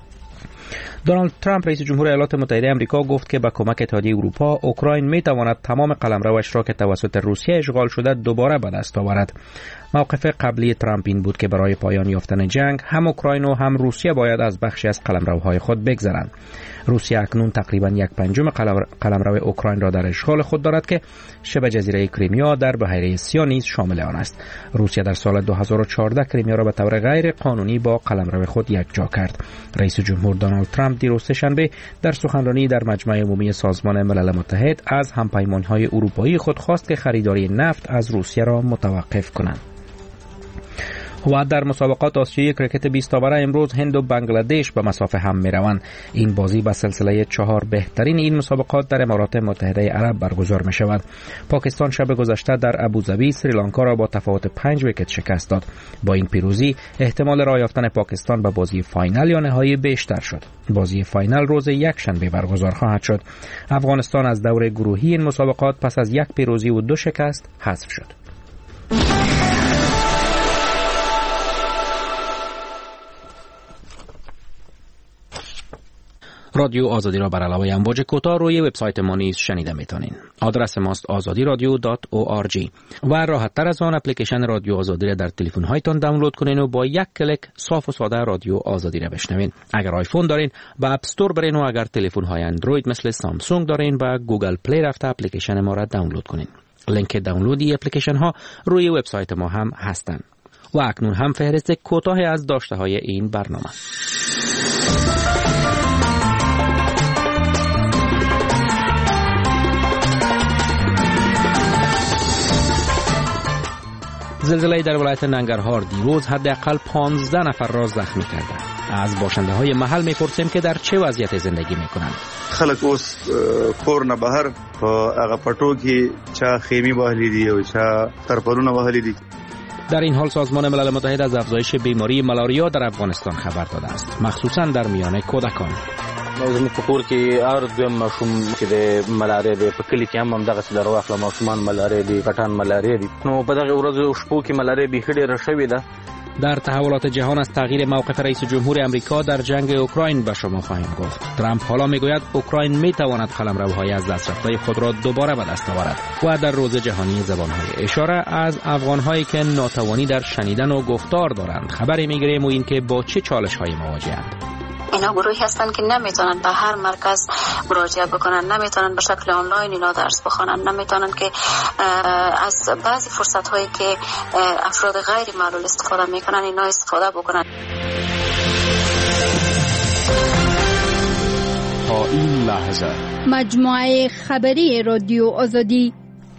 دونالد ترامپ رئیس جمهور ایالات متحده آمریکا گفت که با کمک اتحادیه اروپا اوکراین میتواند تمام قلمروش را که توسط روسیه اشغال شده دوباره به دست آورد. موقف قبلی ترامپ این بود که برای پایان یافتن جنگ هم اوکراین و هم روسیه باید از بخشی از قلمروهای خود بگذرند. روسیه اکنون تقریبا یک پنجم قلمرو اوکراین را در اشغال خود دارد که شبه جزیره کریمیا در بحیره سیاه نیز شامل آن است. روسیه در سال دو هزار و چهارده کریمیا را به طور غیر قانونی با قلمرو خود یکجا کرد. رئیس جمهور دونالد ترامپ دیروز سه‌شنبه در سخنرانی در مجمع عمومی سازمان ملل متحد از همپیمان‌های اروپایی خود خواست که خریداری نفت از روسیه را متوقف کنند. و در مسابقات آسیایی کرکت بیست اوره امروز هند و بنگلادش به مسافه هم می روند. این بازی به سلسله چهار بهترین این مسابقات در امارات متحده عرب برگزار می شود. پاکستان شب گذشته در ابوظبی سریلانکا را با تفاوت پنج ویکت شکست داد. با این پیروزی احتمال راه یافتن پاکستان به بازی فاینال یا نهایی بیشتر شد. بازی فاینال روز یکشنبه برگزار خواهد شد. افغانستان از دور گروهی این مسابقات پس از یک پیروزی و دو شکست حذف شد. رادیو آزادی را بر علاوه امواج کوتاه روی وبسایت ما نیز شنیده میتونین. آدرس ماست آزادی رادیو دات او آر جی و راحت تر از آن اپلیکیشن رادیو آزادی را در تلفن هایتان دانلود کنین و با یک کلیک صاف و ساده رادیو آزادی را بشنوین. اگر آیفون دارین با اپ استور برین و اگر تلفن های اندروید مثل سامسونگ دارین با گوگل پلی رفته اپلیکیشن ما را دانلود کنین. لینک دانلودی اپلیکیشن ها روی وبسایت ما هم هستند. و اکنون هم فهرست کوتاهی از داشته های این برنامه. زلزله در ولایت ننگرهار دیروز حداقل پانزده نفر را زخمی کرده. از باشنده های محل میپرسیم که در چه وضعیت زندگی میکنند. خلک اوس کور نه بهر په هغه پټو کې چا خیمه وهلې دي او چا ترپرونه وهلې دي. در این حال سازمان ملل متحد از افزایش بیماری ملاریا در افغانستان خبر داده است، مخصوصا در میان کودکان. زموږ په کور کې هر دویم ماشوم چې د ملاریا دی، په کلي کې هم همدغسې در واخله ماشومان ملاریا دي، پټان ملاریا دي. نو په دغه ورځو شپو کې ملاریا بیخي ډېره شوې ده. در تحولات جهان از تغییر موقف رئیس جمهور امریکا در جنگ اوکراین به شما خواهیم گفت. ترامپ حالا میگوید اوکراین میتواند قلمروهای از دست رفته خود را دوباره به دست آورد. و در روز جهانی زبانهای اشاره از افغانهایی که ناتوانی در شنیدن و گفتار دارند خبری میگیریم و اینکه با چه چالش‌هایی مواجه‌اند. اینا گروهی هستند که نمیتونن به هر مرکز مراجعه بکنن، نمیتونن به شکل آنلاین اینا درس بخونن، نمیتونن که از بعضی فرصت هایی که افراد غیر معلول استفاده میکنن اینا استفاده بکنن. تا این لحظه مجموعه خبری رادیو آزادی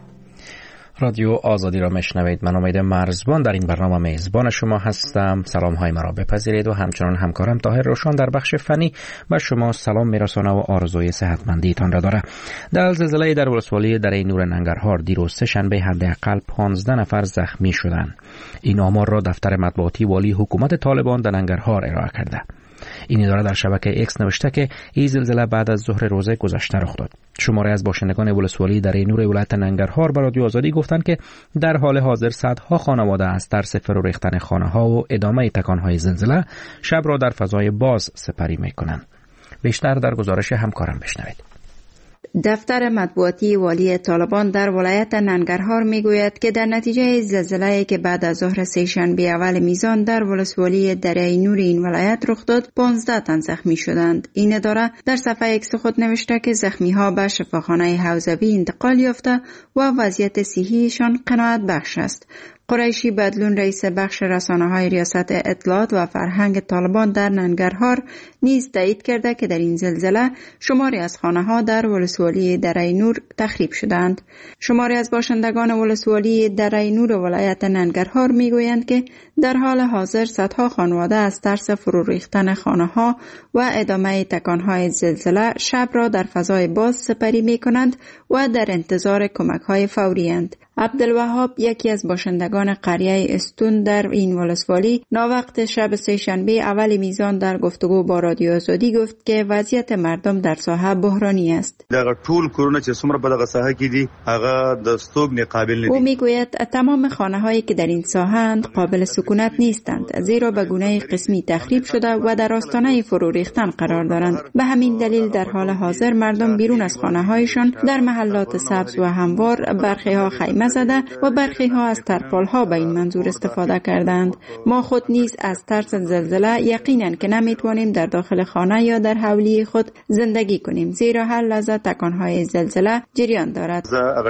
رادیو آزادی را میشنوید. من امید مرزبان در این برنامه میزبان شما هستم. سلام های مرا بپذیرید و همچنان همکارم طاهر روشن در بخش فنی به شما سلام میرسانه و آرزوی صحتمندی تان را داره. در زلزله در ولسوالی دره نور ننگرهار دیروز سه شنبه حداقل پانزده نفر زخمی شدند. این آمار را دفتر مطبوعاتی والی حکومت طالبان در ننگرهار ارائه کرده. این اداره در شبکه اکس نوشته که این زلزله بعد از ظهر روز گذشته رخ داد. شماره از باشندگان ولسوالی دره نور ولایت ننگرهار به رادیو آزادی گفتند که در حال حاضر صدها خانواده از ترس فرو ریختن خانه‌ها و ادامه تکان‌های زلزله شب را در فضای باز سپری می‌کنند. بیشتر در گزارش همکارم بشنوید. دفتر مطبوعاتی والی طالبان در ولایت ننگرهار میگوید که در نتیجه زلزله‌ای که بعد از ظهر سه‌شنبه اول میزان در ولسوالی دره نور این ولایت رخ داد، پانزده تن زخمی شدند. این اداره در صفحه اکس خود نوشته که زخمی‌ها به شفاخانه حوزوی انتقال یافته و وضعیت صحیحشان قناعت بخش است. قریشی بدلون رئیس بخش رسانه‌های ریاست اطلاعات و فرهنگ طالبان در ننگرهار نیز تایید کرده که در این زلزله شماری از خانه‌ها در ولسوالی دره نور تخریب شدند. شماری از باشندگان ولسوالی دره نور ولایت ننگرهار میگویند که در حال حاضر صدها خانواده از ترس فرو ریختن خانه‌ها و ادامه تکان‌های زلزله شب را در فضای باز سپری می‌کنند و در انتظار کمک‌های فوری اند. عبدالوهاب یکی از باشندگان قریه استون در این ولسوالی ناوقت شب سه‌شنبه اول میزان در گفتگو با رادیو آزادی گفت که وضعیت مردم در ساحه بحرانی است. دغه ټول کورونه چې څومره په دغه ساحه کې دي هغه د استوګنې قابل نه دي. او میگوید تمام خانه‌هایی که در این ساحه‌اند قابل سکونت نیستند، زیرا به گونه قسمی تخریب شده و در آستانه فرو ریختن قرار دارند. به همین دلیل در حال حاضر مردم بیرون از خانه‌هایشان در محلات سبز و هموار برخی‌ها خیمه زده و برخی‌ها از ترپال‌ها به این منظور استفاده کردند. ما خود نیز از ترس زلزله یقیناً که نمی‌توانیم در داخل خانه یا در حولی خود زندگی کنیم، زیرا هر لحظه تکان‌های زلزله جریان دارد.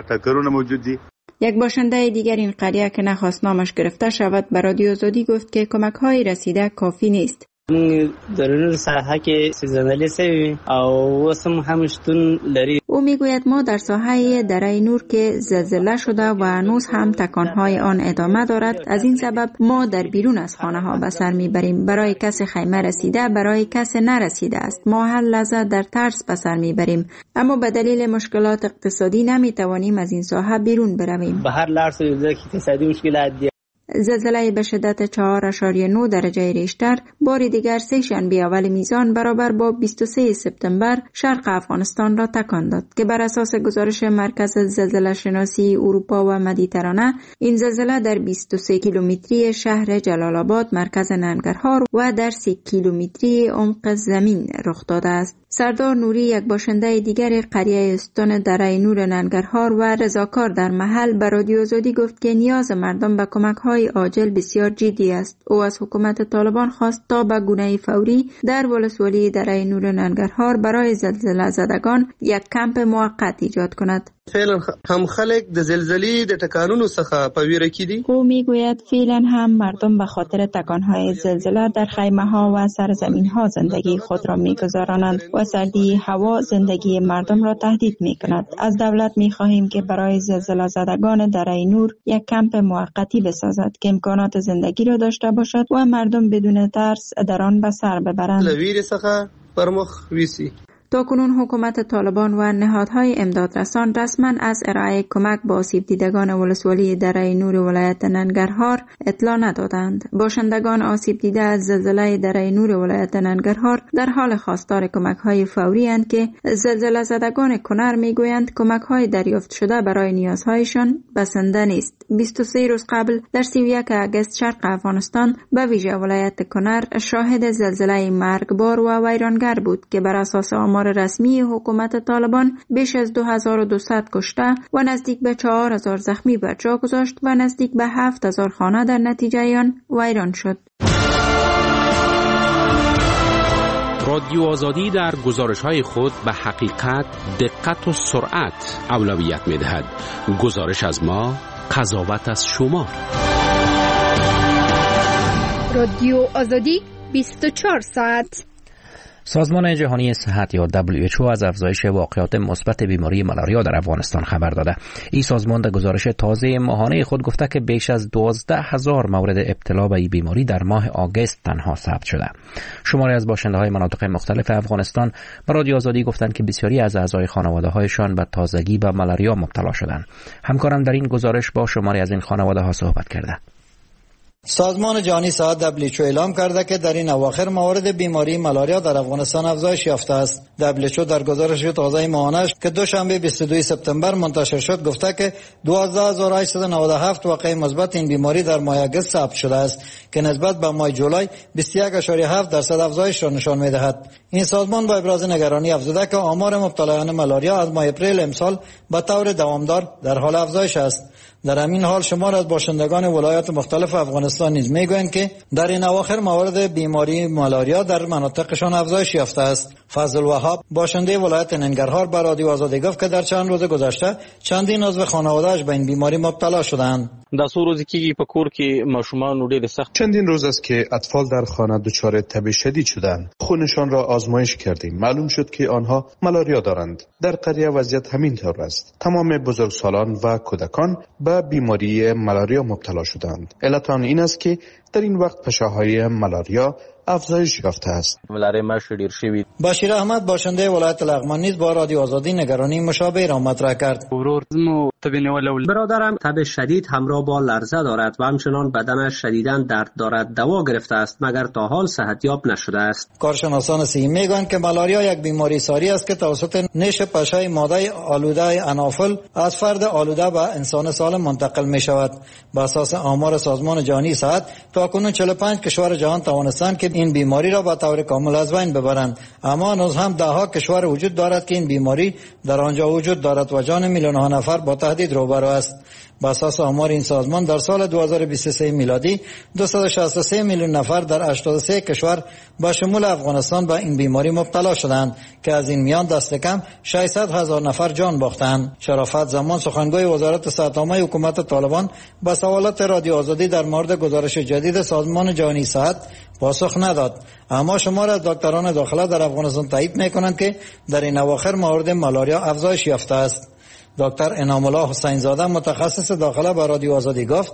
یک باشنده دیگر این قریه که نخواست نامش گرفته شود به رادیو آزادی گفت که کمک‌های رسیده کافی نیست. درون ساحه کې سیزنالی سوي او وسم همشتون لري. او میگوید ما در ساحه دره نور که زلزله شده و هنوز هم تکانهای آن ادامه دارد، از این سبب ما در بیرون از خانه ها به سر میبریم. برای کسی خیمه رسیده، برای کسی نرسیده است. ما هر لحظه در ترس به سر میبریم، اما به دلیل مشکلات اقتصادی نمیتوانیم از این ساحه بیرون برویم. به هر لحظه اقتصادی مشکلات دی. زلزله به شدت چهار اشاریه نه درجه ریشتر باری دیگر سه شنبه اول میزان برابر با بیست و سه سپتامبر شرق افغانستان را تکان داد که بر اساس گزارش مرکز زلزله شناسی اروپا و مدیترانه این زلزله در بیست و سه کیلومتری شهر جلال آباد مرکز ننگرهار و در سی کیلومتری عمق زمین رخ داده است. سردار نوری یک باشنده دیگر قریه استان دره نور ننگرهار و رضاکار در محل به رادیو آزادی گفت که نیاز مردم به کمک‌های عاجل بسیار جدی است. او از حکومت طالبان خواست تا به گونه فوری در ولسوالی دره نور ننگرهار برای زلزله زدگان یک کمپ موقت ایجاد کند. فعلا هم خلک د زلزلې د ټکانونو څخه په ویره کې دي. او میگوید فعلا هم مردم به خاطر تکانهای زلزله در خیمه ها و سرزمین ها زندگی خود را میگذرانند و سردی هوا زندگی مردم را تهدید میکند. از دولت میخواهیم که برای زلزله زدگان دره نور یک کمپ موقتی بسازد که امکانات زندگی را داشته باشد و مردم بدون ترس در آن به سر ببرند. لویر څخه پرمخ ویسی. تاکنون حکومت طالبان و نهادهای امدادرسان رسما از ارائه کمک با آسیب دیدگان ولسوالی دره نور ولایت ننگرهار اطلاع ندادند. باشندگان آسیب دیده از زلزله دره نور ولایت ننگرهار در حال خواستار کمک‌های فوری اند که زلزله زدگان کنر میگویند کمک‌های دریافت شده برای نیازهایشان بسنده نیست. بیست و سه روز قبل در سی و یک آگوست شرق افغانستان به ویژه ولایت کنر شاهد زلزله مرگبار و ویرانگر بود که بر اساس آمار رسمی حکومت طالبان بیش از دو هزار و دویست کشته و نزدیک به چهار هزار زخمی بر جا گذاشت و نزدیک به هفت هزار خانه در نتیجه آن ویران شد. رادیو آزادی در گزارش‌های خود به حقیقت، دقت و سرعت اولویت می‌دهد. گزارش از ما، قضاوت از شما. رادیو آزادی بیست و چهار ساعت. سازمان جهانی صحت یا دبلیو اچ او از افزایش واقعات مثبت بیماری مالاریا در افغانستان خبر داده. این سازمان در گزارش تازه ماهانه خود گفته که بیش از دوازده هزار مورد ابتلا به این بیماری در ماه آگوست تنها ثبت شده. شماری از باشنده‌های مناطق مختلف افغانستان به رادیو آزادی گفتند که بسیاری از اعضای خانواده‌هایشان به تازگی به مالاریا مبتلا شدند. همکارم در این گزارش با شماری از این خانواده‌ها صحبت کرده. سازمان جهانی صحت دبلیو اچ او اعلام کرده که در این اواخر موارد بیماری مالاریا در افغانستان افزایش یافته است. دبلیو اچ او در گزارش تازه ماهانه‌اش که دوشنبه بیست و دو سپتامبر منتشر شد گفته که دوازده هزار و هشتصد و نود و هفت واقعه مثبت این بیماری در ماه آگوست ثبت شده است که نسبت به ماه جولای بیست و یک ممیز هفت درصد افزایش را نشان می‌دهد. این سازمان با ابراز نگرانی افزوده که آمار مبتلایان مالاریا از ماه اپریل امسال به طور دوامدار در حال افزایش است. در همین حال شمار از باشندگان ولایات مختلف افغانستان نیز میگویند که در این اواخر موارد بیماری مالاریا در مناطقشان افزایش یافته است. فضل وهاب باشنده ولایت ننگرهار به رادیو آزادی گفت که در چند روز گذشته چندین عضو خانواده‌اش به این بیماری مبتلا شدند. دا څو ورځې کېږي په کور کې ماشومان ډېر سخت. چندین روز است که اطفال در خانه دچار تب شدید شدند. خونشان را آزمایش کردیم. معلوم شد که آنها مالاریا دارند. در قریه وضعیت همین طور است. تمام بزرگسالان و کودکان به بیماری مالاریا مبتلا شدند. علت آن این است که در این وقت پشه‌های مالاریا افزایش یافته است. ملاریا ماشه ډیر شوی. بشیر احمد باشنده ولایت لغمان نیز با رادیو آزادی نگرانی مشابه را مطرح کرد. برادرم تب شدید همراه با لرزه دارد و همچنان بدنش شدیداً درد دارد. دوا گرفته است مگر تا حال صحتیاب نشده است. کارشناسان صحی میگویند که مالاریا یک بیماری ساری است که توسط نیش پشه ماده آلوده انافل از فرد آلوده به انسان سالم منتقل می شود. بر اساس آمار سازمان جهانی صحت تاکنون چهل و پنج کشور جهان توانستند که این بیماری را به طور کامل از بین ببرند، اما هنوز هم ده ها کشور وجود دارد که این بیماری در آنجا وجود دارد و جان میلیون ها نفر با تهدید روبرو است. بر اساس آمار این سازمان در سال دو هزار و بیست و سه میلادی دویست و شصت و سه میلیون نفر در هشتاد و سه کشور با شمول افغانستان به این بیماری مبتلا شدند که از این میان دست کم ششصد هزار نفر جان باختند. شرافت زمان سخنگوی وزارت صحت عامه حکومت طالبان با سوالات رادیو آزادی در مورد گزارش جدید سازمان جهانی صحت پاسخ نداد، اما شمار از دکتران داخله در افغانستان تایید میکنند که در این اواخر مورد مالاریا افزایش یافته است. دکتر انعام الله حسین زاده متخصص داخله با رادیو آزادی گفت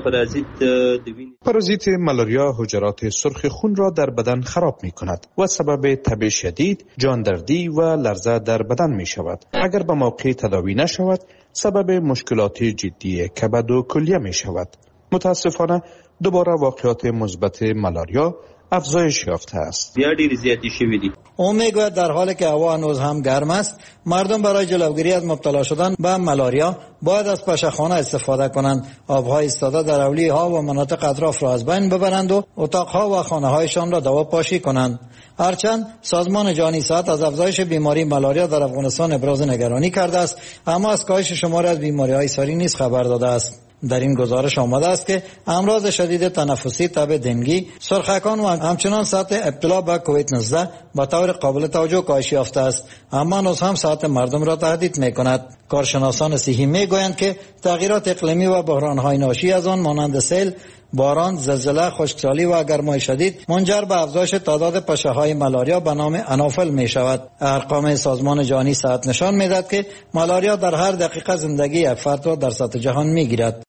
پارازیت مالاریا حجرات سرخ خون را در بدن خراب می کند و سبب تب شدید، جاندردی و لرزه در بدن می شود. اگر به موقع تداوی نشود سبب مشکلات جدی کبد و کلیه می شود. متاسفانه دوباره واقعات مثبت مالاریا افزایش یافته است. بیا ډیر زیاتی شوی دی. او میگوید در حالی که هوا هنوز هم گرم است، مردم برای جلوگیری از مبتلا شدن به مالاریا باید از پشه‌خانه استفاده کنند، آبهای ایستاده در اولیه‌ها و مناطق اطراف را از بین ببرند و اتاقها و خانه‌هایشان را دوا پاشی کنند. هرچند سازمان جهانی صحت از افزایش بیماری مالاریا در افغانستان ابراز نگرانی کرده است، اما از کاهش شمار از بیماری‌های ساری نیز خبر داده است. در این گزارش آمده است که امراض شدید تنفسی، تب دنگی، سرخکان و همچنان سطح ابتلا به کووید نوزده به طور قابل توجه کاهش یافته است، اما هنوز هم سطح مردم را تهدید می‌کند. کارشناسان صحی می‌گویند که تغییرات اقلیمی و بحران‌های ناشی از آن مانند سیل، باران، زلزله، خشکسالی و گرمای شدید منجر به افزایش تعداد پشه‌های مالاریا به نام انافل می شود. ارقام سازمان جهانی صحت نشان می‌دهد که مالاریا در هر دقیقه زندگی یک فرد را در سطح جهان می‌گیرد.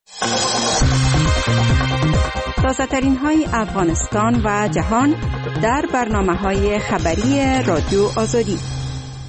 تازه‌ترین های افغانستان و جهان در برنامه‌های خبری رادیو آزادی.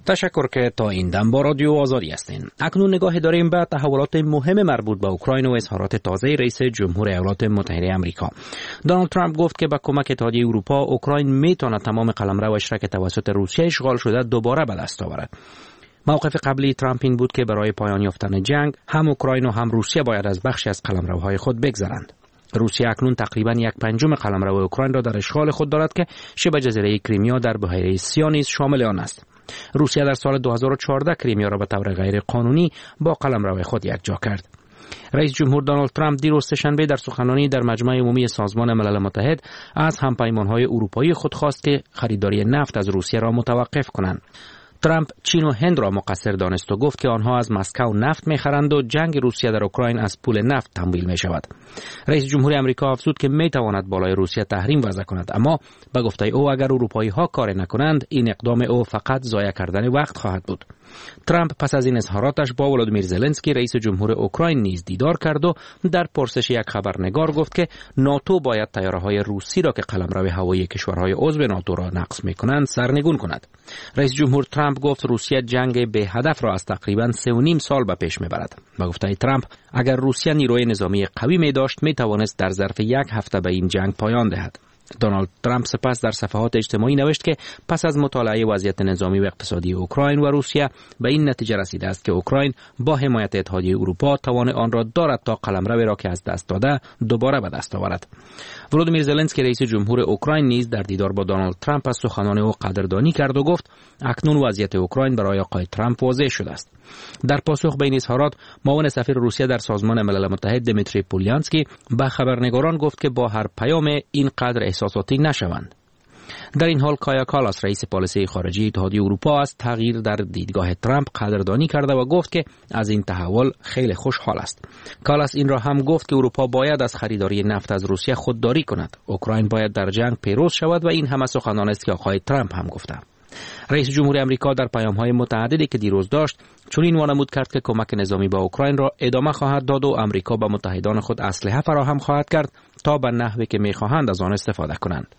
تشکر که تا این دم با رادیو آزادی هستین. اکنون نگاه داریم به تحولات مهم مربوط به اوکراین و اظهارات تازه رئیس جمهور ایالات متحده آمریکا. دونالد ترامپ گفت که با کمک اتحادیه اروپا اوکراین میتواند تمام قلمروش را که توسط روسیه اشغال شده دوباره به دست آورد. موقف قبلی ترامپ این بود که برای پایان یافتن جنگ هم اوکراین و هم روسیه باید از بخشی از قلمروهای خود بگذرند. روسیه اکنون تقریبا یک پنجم قلمرو اوکراین را در اشغال خود دارد که شبه جزیره کریمیا در بحیره سیا نیز شامل آن است. روسیه در سال دو هزار و چهارده کریمیا را به طور غیر قانونی با قلمرو خود یکجا کرد. رئیس جمهور دونالد ترامپ دیروز سه‌شنبه در سخنرانی در مجمع عمومی سازمان ملل متحد از همپیمان‌های اروپایی خود خواست که خریداری نفت از روسیه را متوقف کنند. ترامپ چین و هند را مقصر دانست و گفت که آنها از مسکو نفت می‌خرند و جنگ روسیه در اوکراین از پول نفت تمویل می‌شود. رئیس جمهور آمریکا افزود که می‌تواند بالای روسیه تحریم وضع کند، اما به گفته او اگر اروپایی‌ها کار نکنند این اقدام او فقط ضایع کردن وقت خواهد بود. ترامپ پس از این اظهاراتش با ولودیمیر زلنسکی رئیس جمهور اوکراین نیز دیدار کرد و در پرسش یک خبرنگار گفت که ناتو باید طیاره‌های روسی را که قلمرو هوایی کشورهای عضو ناتو را نقض می‌کنند سرنگون کند. رئیس جمهور ترامپ گفت روسیه جنگ به هدف را از تقریباً سه و نیم سال به پیش می‌برد. با گفته ترامپ اگر روسیه نیروی نظامی قوی می داشت می توانست در ظرف یک هفته به این جنگ پایان دهد. دونالد ترامپ سپس در صفحات اجتماعی نوشت که پس از مطالعه وضعیت نظامی و اقتصادی اوکراین و روسیه به این نتیجه رسیده است که اوکراین با حمایت اتحادیه اروپا توان آن را دارد تا قلمرو را که از دست داده دوباره به دست آورد. ولودیمیر زلنسکی رئیس جمهور اوکراین نیز در دیدار با دونالد ترامپ از سخنان او قدردانی کرد و گفت اکنون وضعیت اوکراین برای آقای ترامپ واضح شده است. در پاسخ به این اظهارات معاون سفیر روسیه در سازمان ملل متحد دمیتری پولیانسکی به خبرنگاران گفت که با هر پیام اینقدر احساساتی نشوند. در این حال کایا کالاس رئیس پالیسی خارجی اتحادیه اروپا از تغییر در دیدگاه ترامپ قدردانی کرده و گفت که از این تحول خیلی خوشحال است. کالاس این را هم گفت که اروپا باید از خریداری نفت از روسیه خودداری کند. اوکراین باید در جنگ پیروز شود و این همه سخنان است که آقای ترامپ هم گفته. رئیس جمهور آمریکا در پیام‌های متعددی که دیروز داشت چنین وانمود کرد که کمک نظامی به اوکراین را ادامه خواهد داد و آمریکا به متحدان خود اسلحه فراهم خواهد کرد تا به نحوی که می‌خواهند از آن استفاده کنند.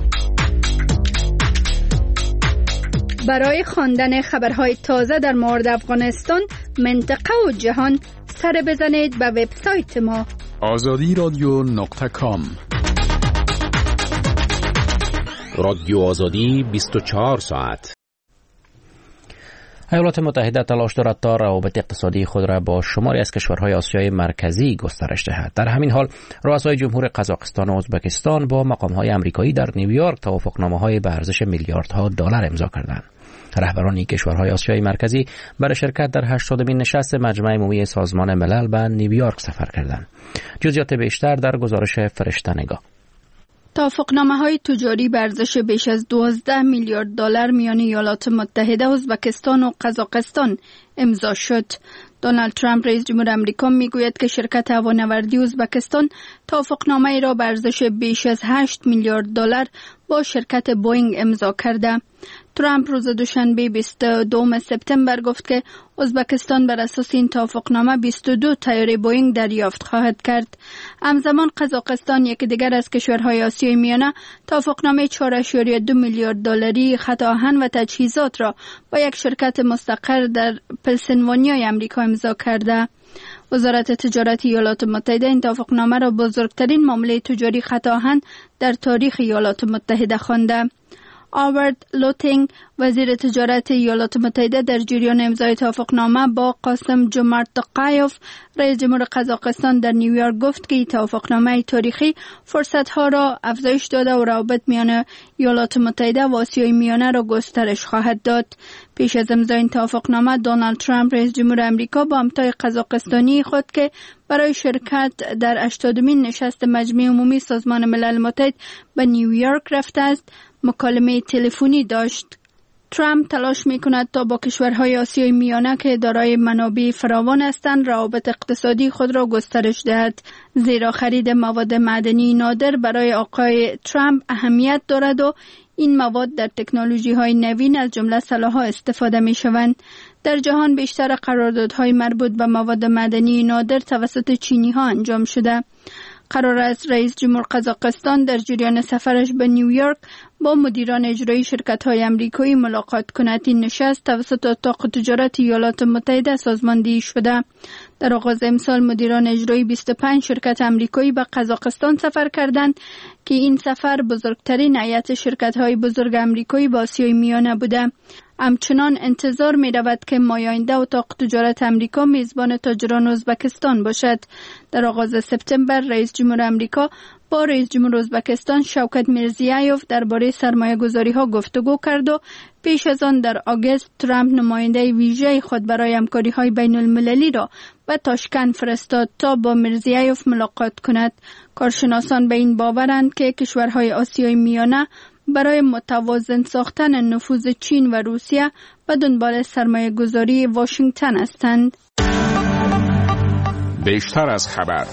برای خواندن خبرهای تازه در مورد افغانستان، منطقه و جهان سر بزنید به وبسایت ما آزادی رادیو نقطه کام. رادیو آزادی بیست و چهار ساعت. ایالات متحده تلاش دارد تا روابط اقتصادی خود را با شماری از کشورهای آسیای مرکزی گسترش دهد. در همین حال رؤسای جمهور قزاقستان و ازبکستان با مقام‌های آمریکایی در نیویورک توافقنامه‌های به ارزش میلیاردها دلار امضا کردند. رهبران این کشورهای آسیای مرکزی برای شرکت در هشتادمین نشست مجمع عمومی سازمان ملل به نیویورک سفر کردند. جزئیات بیشتر در گزارش فرشته نگاه. توافقنامه‌های تجاری به ارزش بیش از دوازده میلیارد دلار میان ایالات متحده، ازبکستان و قزاقستان امضا شد. دونالد ترامپ رئیس جمهور آمریکا میگوید که شرکت هوانوردی ازبکستان توافقنامه‌ای را به ارزش بیش از هشت میلیارد دلار با شرکت بوئینگ امضا کرده. ترامپ روز دوشنبه بیست و دوم سپتامبر گفت که ازبکستان بر اساس این توافقنامه بیست و دو طیاره بوئینگ دریافت خواهد کرد. همزمان قزاقستان، یکی دیگر از کشورهای آسیای میانه، توافقنامه چهار ممیز دو میلیارد دلاری خط آهن و تجهیزات را با یک شرکت مستقر در پنسیلوانیای آمریکا امضا کرده. وزارت تجارت ایالات متحده این توافقنامه را بزرگترین معامله تجاری خط آهن در تاریخ ایالات متحده خوانده. آلبرت لوتینگ، وزیر تجارت ایالات متحده، در جریان امضای توافقنامه با قاسم جومارت توقایف، رئیس جمهور قزاقستان، در نیویورک گفت که این توافقنامه تاریخی فرصت‌ها را افزایش داده و روابط میان ایالات متحده و آسیای میانه را گسترش خواهد داد. پیش از امضای این توافقنامه، دونالد ترامپ رئیس جمهور آمریکا با همتای قزاقستانی خود که برای شرکت در هشتادمین نشست مجمع عمومی سازمان ملل متحد به نیویورک رفته است، مکالمه تلفنی داشت. ترامپ تلاش می‌کند تا با کشورهای آسیای میانه که دارای منابع فراوان هستند روابط اقتصادی خود را گسترش دهد، زیرا خرید مواد معدنی نادر برای آقای ترامپ اهمیت دارد و این مواد در تکنولوژی‌های نوین از جمله سلاح‌ها استفاده می‌شوند. در جهان بیشتر قراردادهای مربوط به مواد معدنی نادر توسط چینی‌ها انجام شده. قرار است رئیس جمهور قزاقستان در جریان سفرش به نیویورک با مدیران اجرایی شرکت‌های آمریکایی ملاقات کند. این نشست توسط اتاق تجارت ایالات متحده سازماندهی شده. در آغاز امسال مدیران اجرایی بیست و پنج شرکت آمریکایی به قزاقستان سفر کردند که این سفر بزرگترین هیئت شرکت‌های بزرگ آمریکایی به آسیای میانه بوده. همچنان انتظار می رود که ماه آینده اتاق تجارت آمریکا میزبان تاجران ازبکستان باشد. در آغاز سپتامبر رئیس جمهور آمریکا با رئیس جمهور ازبکستان شوکت میرزیایوف درباره سرمایه گذاری ها گفتگو کرد و پیش از آن در آگوست ترامپ نماینده ویژه خود برای همکاری های بین المللی را به تاشکند فرستاد تا با میرزیایوف ملاقات کند. کارشناسان به این باورند که کشورهای آسیای میانه برای متوازن ساختن نفوذ چین و روسیه به دنبال سرمایه گذاری واشنگتن هستند. بیشتر از خبر.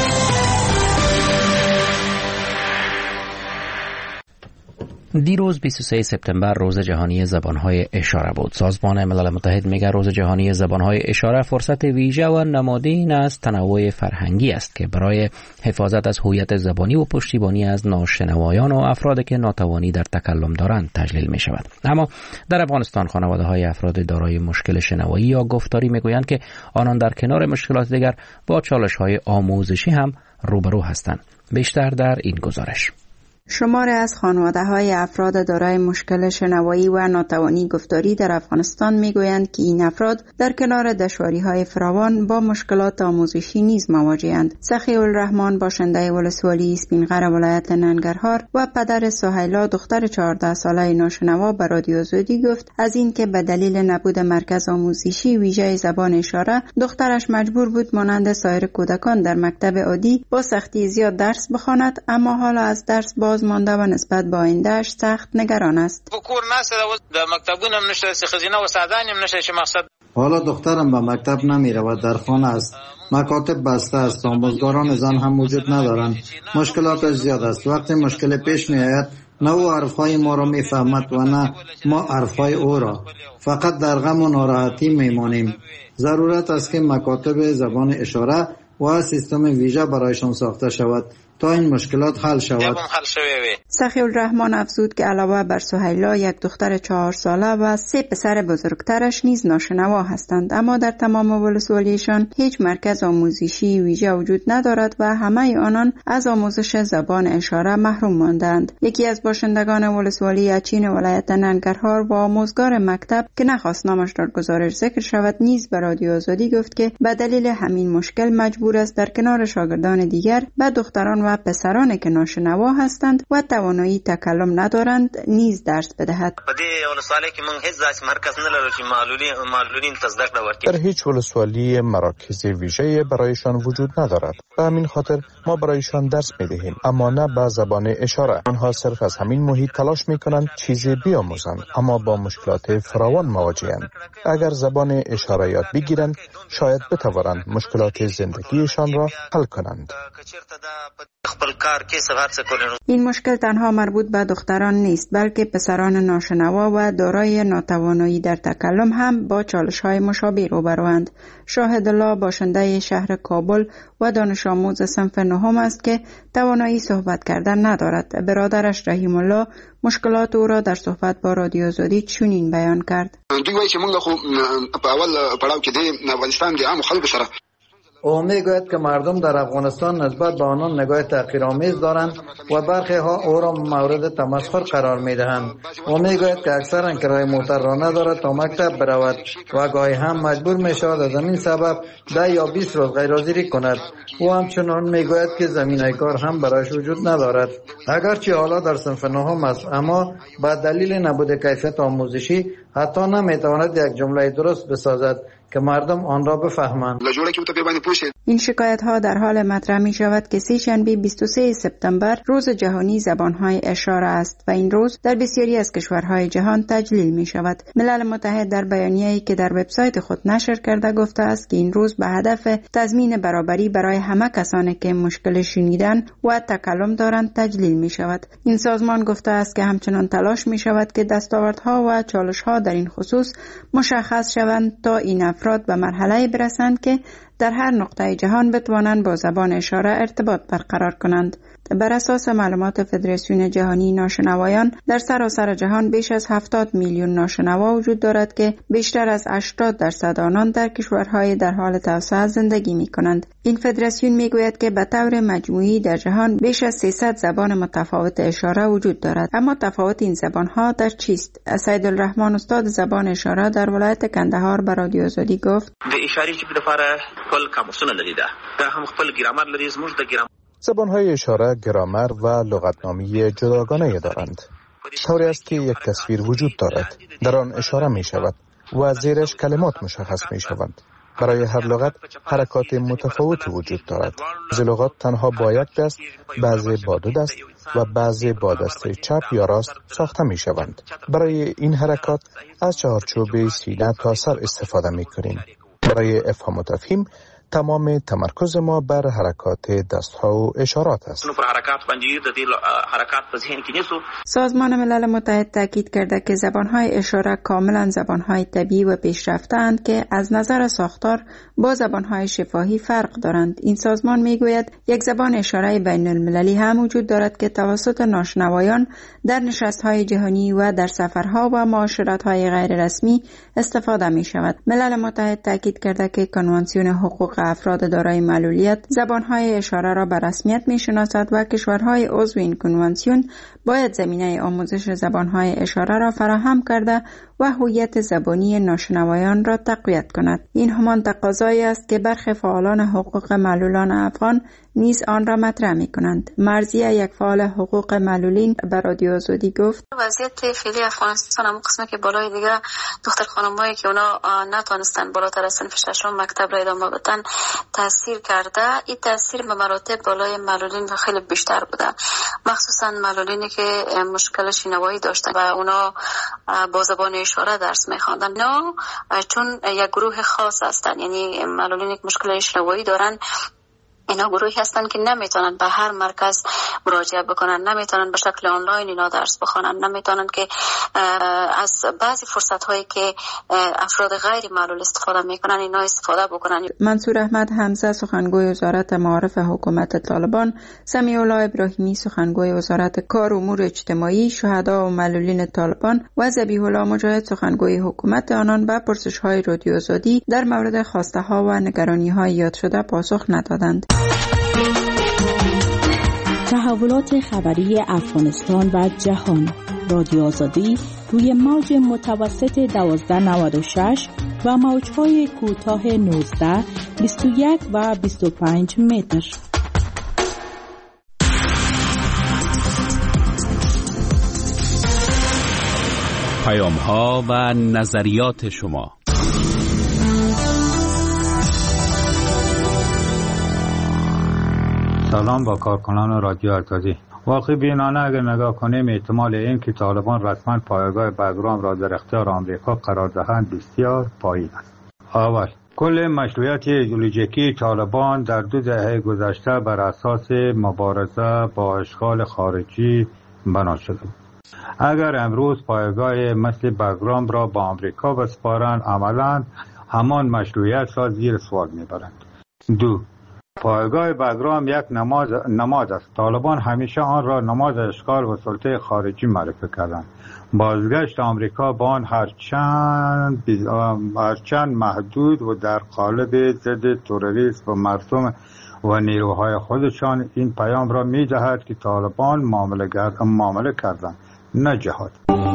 دیروز بیست و سوم سپتامبر روز جهانی زبانهای اشاره بود. سازمان ملل متحد میگه روز جهانی زبانهای اشاره فرصت ویژه و نمادین از تنوع فرهنگی است که برای حفاظت از هویت زبانی و پشتیبانی از ناشنوایان و افرادی که ناتوانی در تکلم دارند تجلیل می شود. اما در افغانستان خانواده های افراد دارای مشکل شنوایی یا گفتاری میگویند که آنان در کنار مشکلات دیگر با چالش های آموزشی هم روبرو هستند. بیشتر در این گزارش. شماری از خانواده‌های افراد دارای مشکل شنوایی و ناتوانی گفتاری در افغانستان میگویند که این افراد در کنار دشواری‌های فراوان با مشکلات آموزشی نیز مواجه‌اند. سخی الرحمن باشنده ولسوالی اسپینغر ولایت ننگرهار و پدر سهیلا دختر چهارده ساله ناشنوا به رادیو زودی گفت از اینکه به دلیل نبود مرکز آموزشی ویژه زبان اشاره دخترش مجبور بود مانند سایر کودکان در مکتب عادی با سختی زیاد درس بخواند، اما حالا از درس باز مانده و نسبت به آینده‌اش سخت نگران است. بکور نشده در مکتبونم نشده خزینه و سعدانیم نشده چه مقصد. حالا دخترم به مکتب نمی رود، در خانه است. مکاتب بسته است، آموزگاران زن هم وجود ندارند. مشکلات زیاد است. وقتی مشکل پیش می آید نه او حرفهای ما را می فهمد و نه ما حرفهای او را. فقط در غم و ناراحتی می مانیم. ضرورت است که مکاتب زبان اشاره و سیستم ویژه برایشان ساخته شود تا این مشکلات حل شود. سخی الرحمن افزود که علاوه بر سهیلا یک دختر چهار ساله و سه پسر بزرگترش نیز ناشنوا هستند، اما در تمام ولسوالیشان هیچ مرکز آموزشی ویژه وجود ندارد و همه آنان از آموزش زبان اشاره محروم ماندند. یکی از باشندگان ولسوالی اچین ولایت ننگرهار و آموزگار مکتب که نخواست نامش در گزارش ذکر شود نیز به رادیو آزادی گفت که به دلیل همین مشکل مجبور است در کنار شاگردان دیگر به دختران و پسرانی که ناشنوا هستند و توانایی تکلم ندارند نیز درس بدهد. در هیچ ولسوالی مراکز ویژه برایشان وجود ندارد. به همین خاطر ما برایشان درس میدهیم، اما نه به زبان اشاره. آنها صرف از همین محیط تلاش میکنند چیزی بیاموزند، اما با مشکلات فراوان مواجهند. اگر زبان اشاره یاد بگیرند شاید بتوانند مشکلات زندگیشان را حل کنند. این مشکل تنها مربوط به دختران نیست، بلکه پسران ناشنوا و دارای ناتوانایی در تکلم هم با چالش‌های مشابه روبروند. شاهد الله باشنده شهر کابل و دانش آموز صنف نهم است که توانایی صحبت کردن ندارد. برادرش رحیم الله مشکلات او را در صحبت با رادیو زودی چنین بیان کرد. دوی وایي چې موږ خو په اول پړاو کې د افغانستان د عام خلکو سره او میگوید که مردم در افغانستان نسبت به آنان نگاه تحقیرآمیز دارند و برخی ها او را مورد تمسخر قرار میدهند. او میگوید که اکثرا کرایه موتر را ندارد تا مکتب برود و گاهی هم مجبور میشود از همین سبب ده یا بیست روز غیرحاضری کند. او همچنان میگوید که زمینه کار هم برایش وجود ندارد. اگرچه حالا در صنف نهم است، اما با دلیل نبود کیفیت آموزشی حتی نمیتواند یک جمله درست بسازد که مردم آن را بفهمند. این شکایت ها در حال مطرح می شود که سه شنبه بیست و سوم سپتامبر روز جهانی زبانهای اشاره است و این روز در بسیاری از کشورهای جهان تجلیل می شود. ملل متحد در بیانیه‌ای که در وبسایت خود نشر کرده گفته است که این روز به هدف تضمین برابری برای همه کسانی که مشکل شنیدن و تکلم دارند تجلیل می شود. این سازمان گفته است که همچنان تلاش می شود که دستاوردها و چالش‌ها در این خصوص مشخص شوند تا این افراد به مرحله برسند که در هر نقطه جهان بتوانند با زبان اشاره ارتباط برقرار کنند. بر اساس معلومات فدراسیون جهانی ناشنوایان در سراسر جهان بیش از هفتاد میلیون ناشنوا وجود دارد که بیشتر از هشتاد درصد آنان در کشورهای در حال توسعه زندگی می کنند. این فدراسیون می گوید که به طور مجموعی در جهان بیش از سیصد زبان متفاوت اشاره وجود دارد. اما تفاوت این زبانها در چیست؟ سیدالرحمن استاد زبان اشاره در ولایت کندهار به رادیو آزادی گفت: د اشاره چې په لپاره خپل قاموسونه لري ده دا هم خپل ګرامر لري زموږ د ګرامر زبانهای اشاره گرامر و لغتنامه جداگانه دارند. طوری است که یک تصویر وجود دارد، در آن اشاره می شود و زیرش کلمات مشخص می شوند. برای هر لغت حرکات متفاوتی وجود دارد. بعضی لغات تنها با یک دست، بعضی با دو دست و بعضی با دست چپ یا راست ساخته می شوند. برای این حرکات از چهارچوب سینه تا سر استفاده می کنیم. برای افهام و تفهیم تمام تمرکز ما بر حرکات دستها و اشارات است. سازمان ملل متحد تاکید کرده که زبانهای اشاره کاملا زبانهای طبیعی و پیشرفته‌اند که از نظر ساختار با زبانهای شفاهی فرق دارند. این سازمان میگوید یک زبان اشاره بین المللی هم وجود دارد که توسط ناشنوایان در نشستهای جهانی و در سفرها و معاشرت‌های غیر رسمی استفاده می شود. ملل متحد تاکید کرده که کنوانسیون حقوق افراد دارای معلولیت زبانهای اشاره را به رسمیت می‌شناسد و کشورهای عضو این کنوانسیون باید زمینه آموزش زبانهای اشاره را فراهم کرده و هویت زبانی ناشنوایان را تقویت کند. این همان تقاضایی است که برخی فعالان حقوق معلولان افغان نیز آن را مطرح می‌کنند. مرضیه، یک فعال حقوق معلولین، به رادیو آزادی گفت: وضعیت فعلی افغانستان هم قسمه که بالای دیگه دختر خانمایی که اونا نتونستن بالاتر از صنف ششم مکتب را ادامه بدن تاثیر کرده. این تاثیر به مراتب بالای معلولین خیلی بیشتر بوده، مخصوصا معلولینی که مشکل شنوایی داشتن و اونا با زبان اشاره درس می‌خواندن. نه چون یک گروه خاص هستن، یعنی معلولینی که مشکل شنوایی دارن اینا گروهی هستن که نمیتونن به هر مرکز مراجعه بکنن، نمیتونن به شکل آنلاین اینا درس بخونن، نمیتونن که از بعضی فرصت هایی که افراد غیر معلول استفاده میکنن اینا استفاده بکنن. منصور احمد حمزه سخنگوی وزارت معارف حکومت طالبان، سمیع الله ابراهیمی سخنگوی وزارت کار و امور اجتماعی، شهدا و معلولین طالبان و ذبیح الله مجاهد سخنگوی حکومت آنان به پرسش های رادیو آزادی در مورد خواسته ها و نگرانی های یاد شده پاسخ ندادند. تحولات خبری افغانستان و جهان. رادیو آزادی روی موج متوسط دوازده نود و شش و موج‌های کوتاه نوزده، بیست و یک و بیست و پنج متر. پیام‌ها و نظریات شما. سلام با کارکنان رادیو آزادی. واقعی بینانه اگر نگاه کنیم احتمال این که طالبان رسما پایگاه بگرام را در اختیار آمریکا قرار دهند بسیار پایین است. اول، کل مشروعیت ایدئولوژیکی طالبان در دو دهه گذشته بر اساس مبارزه با اشغال خارجی بنا شده. اگر امروز پایگاه مثل بگرام را با آمریکا بسپارند عملاً همان مشروعیت را زیر سوال میبرند. دو، پایگاه بگرام یک نماد نماد است. طالبان همیشه آن را نماد اشغال و سلطه خارجی معرفی کردند. بازگشت آمریکا با آن هرچند هرچند محدود و در قالب ضد تروریسم و مردم و نیروهای خودشان این پیام را می‌دهد که طالبان معامله معامله کردند، نه جهاد.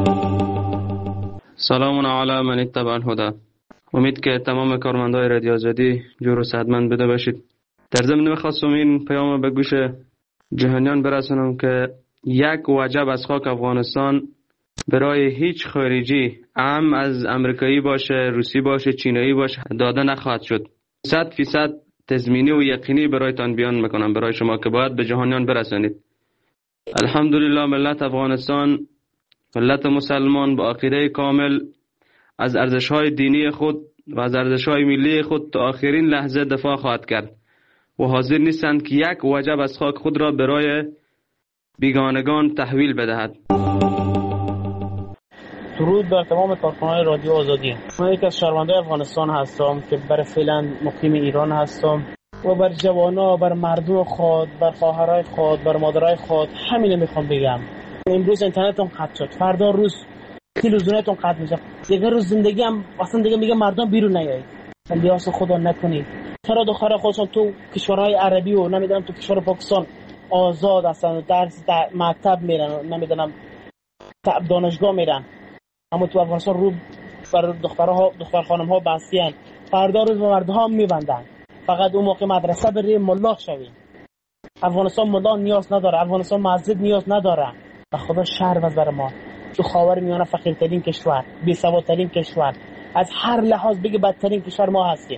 سلام علی من اتبع الهدی. امید که تمام کارمندان رادیو آزادی جور و صحتمند بوده باشید. در ضمن می‌خواستم این پیام به گوش جهانیان برسانم که یک وجب از خاک افغانستان برای هیچ خارجی، هم از امریکایی باشه، روسی باشه، چینایی باشه، داده نخواهد شد. صد فیصد تضمینی و یقینی برایتان بیان میکنم برای شما که باید به جهانیان برسانید. الحمدلله ملت افغانستان، ملت مسلمان با عقیده کامل از ارزش‌های دینی خود و از ارزش‌های ملی خود تا آخرین لحظه دفاع خواهد کرد و حاضر نیستند که یک وجب از خاک خود را برای بیگانگان تحویل بدهد. درود بر تمام کارکنان رادیو آزادی. من یک از شهروندان افغانستان هستم که برای فعلا مقیم ایران هستم و بر جوانا، بر مردم خود، بر خواهرای خود، بر مادرای خود همین میخوام بگم. امروز اینترنتتون قطع شد، فردا روز تلویزیونتون قطع میشه، دیگه روز زندگی هم اصلا دیگه میگه مردم بیرون نیایید. الیاس خدا نکنید. چرا دخترای خودشون تو کشورهای عربی و نمیدونم تو کشور پاکستان آزاد هستن، درس در مکتب میرن، نمیدونم دانشگاه میرن، اما تو افغانستان رو بر دخترها دختر خانم ها بستیان، فردا روز مردها میبندن. فقط اون موقع مدرسه بری ملا شوی. افغانستان ملا نیاز نداره، افغانستان مسجد نیاز نداره. به خدا شرم از بر ما. تو خاورمیانه فقیرترین کشور، بی‌سوادترین کشور، از هر لحاظ بگی بدترین کشور ما هستیم.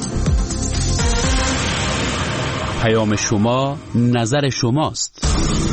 پیام شما نظر شماست.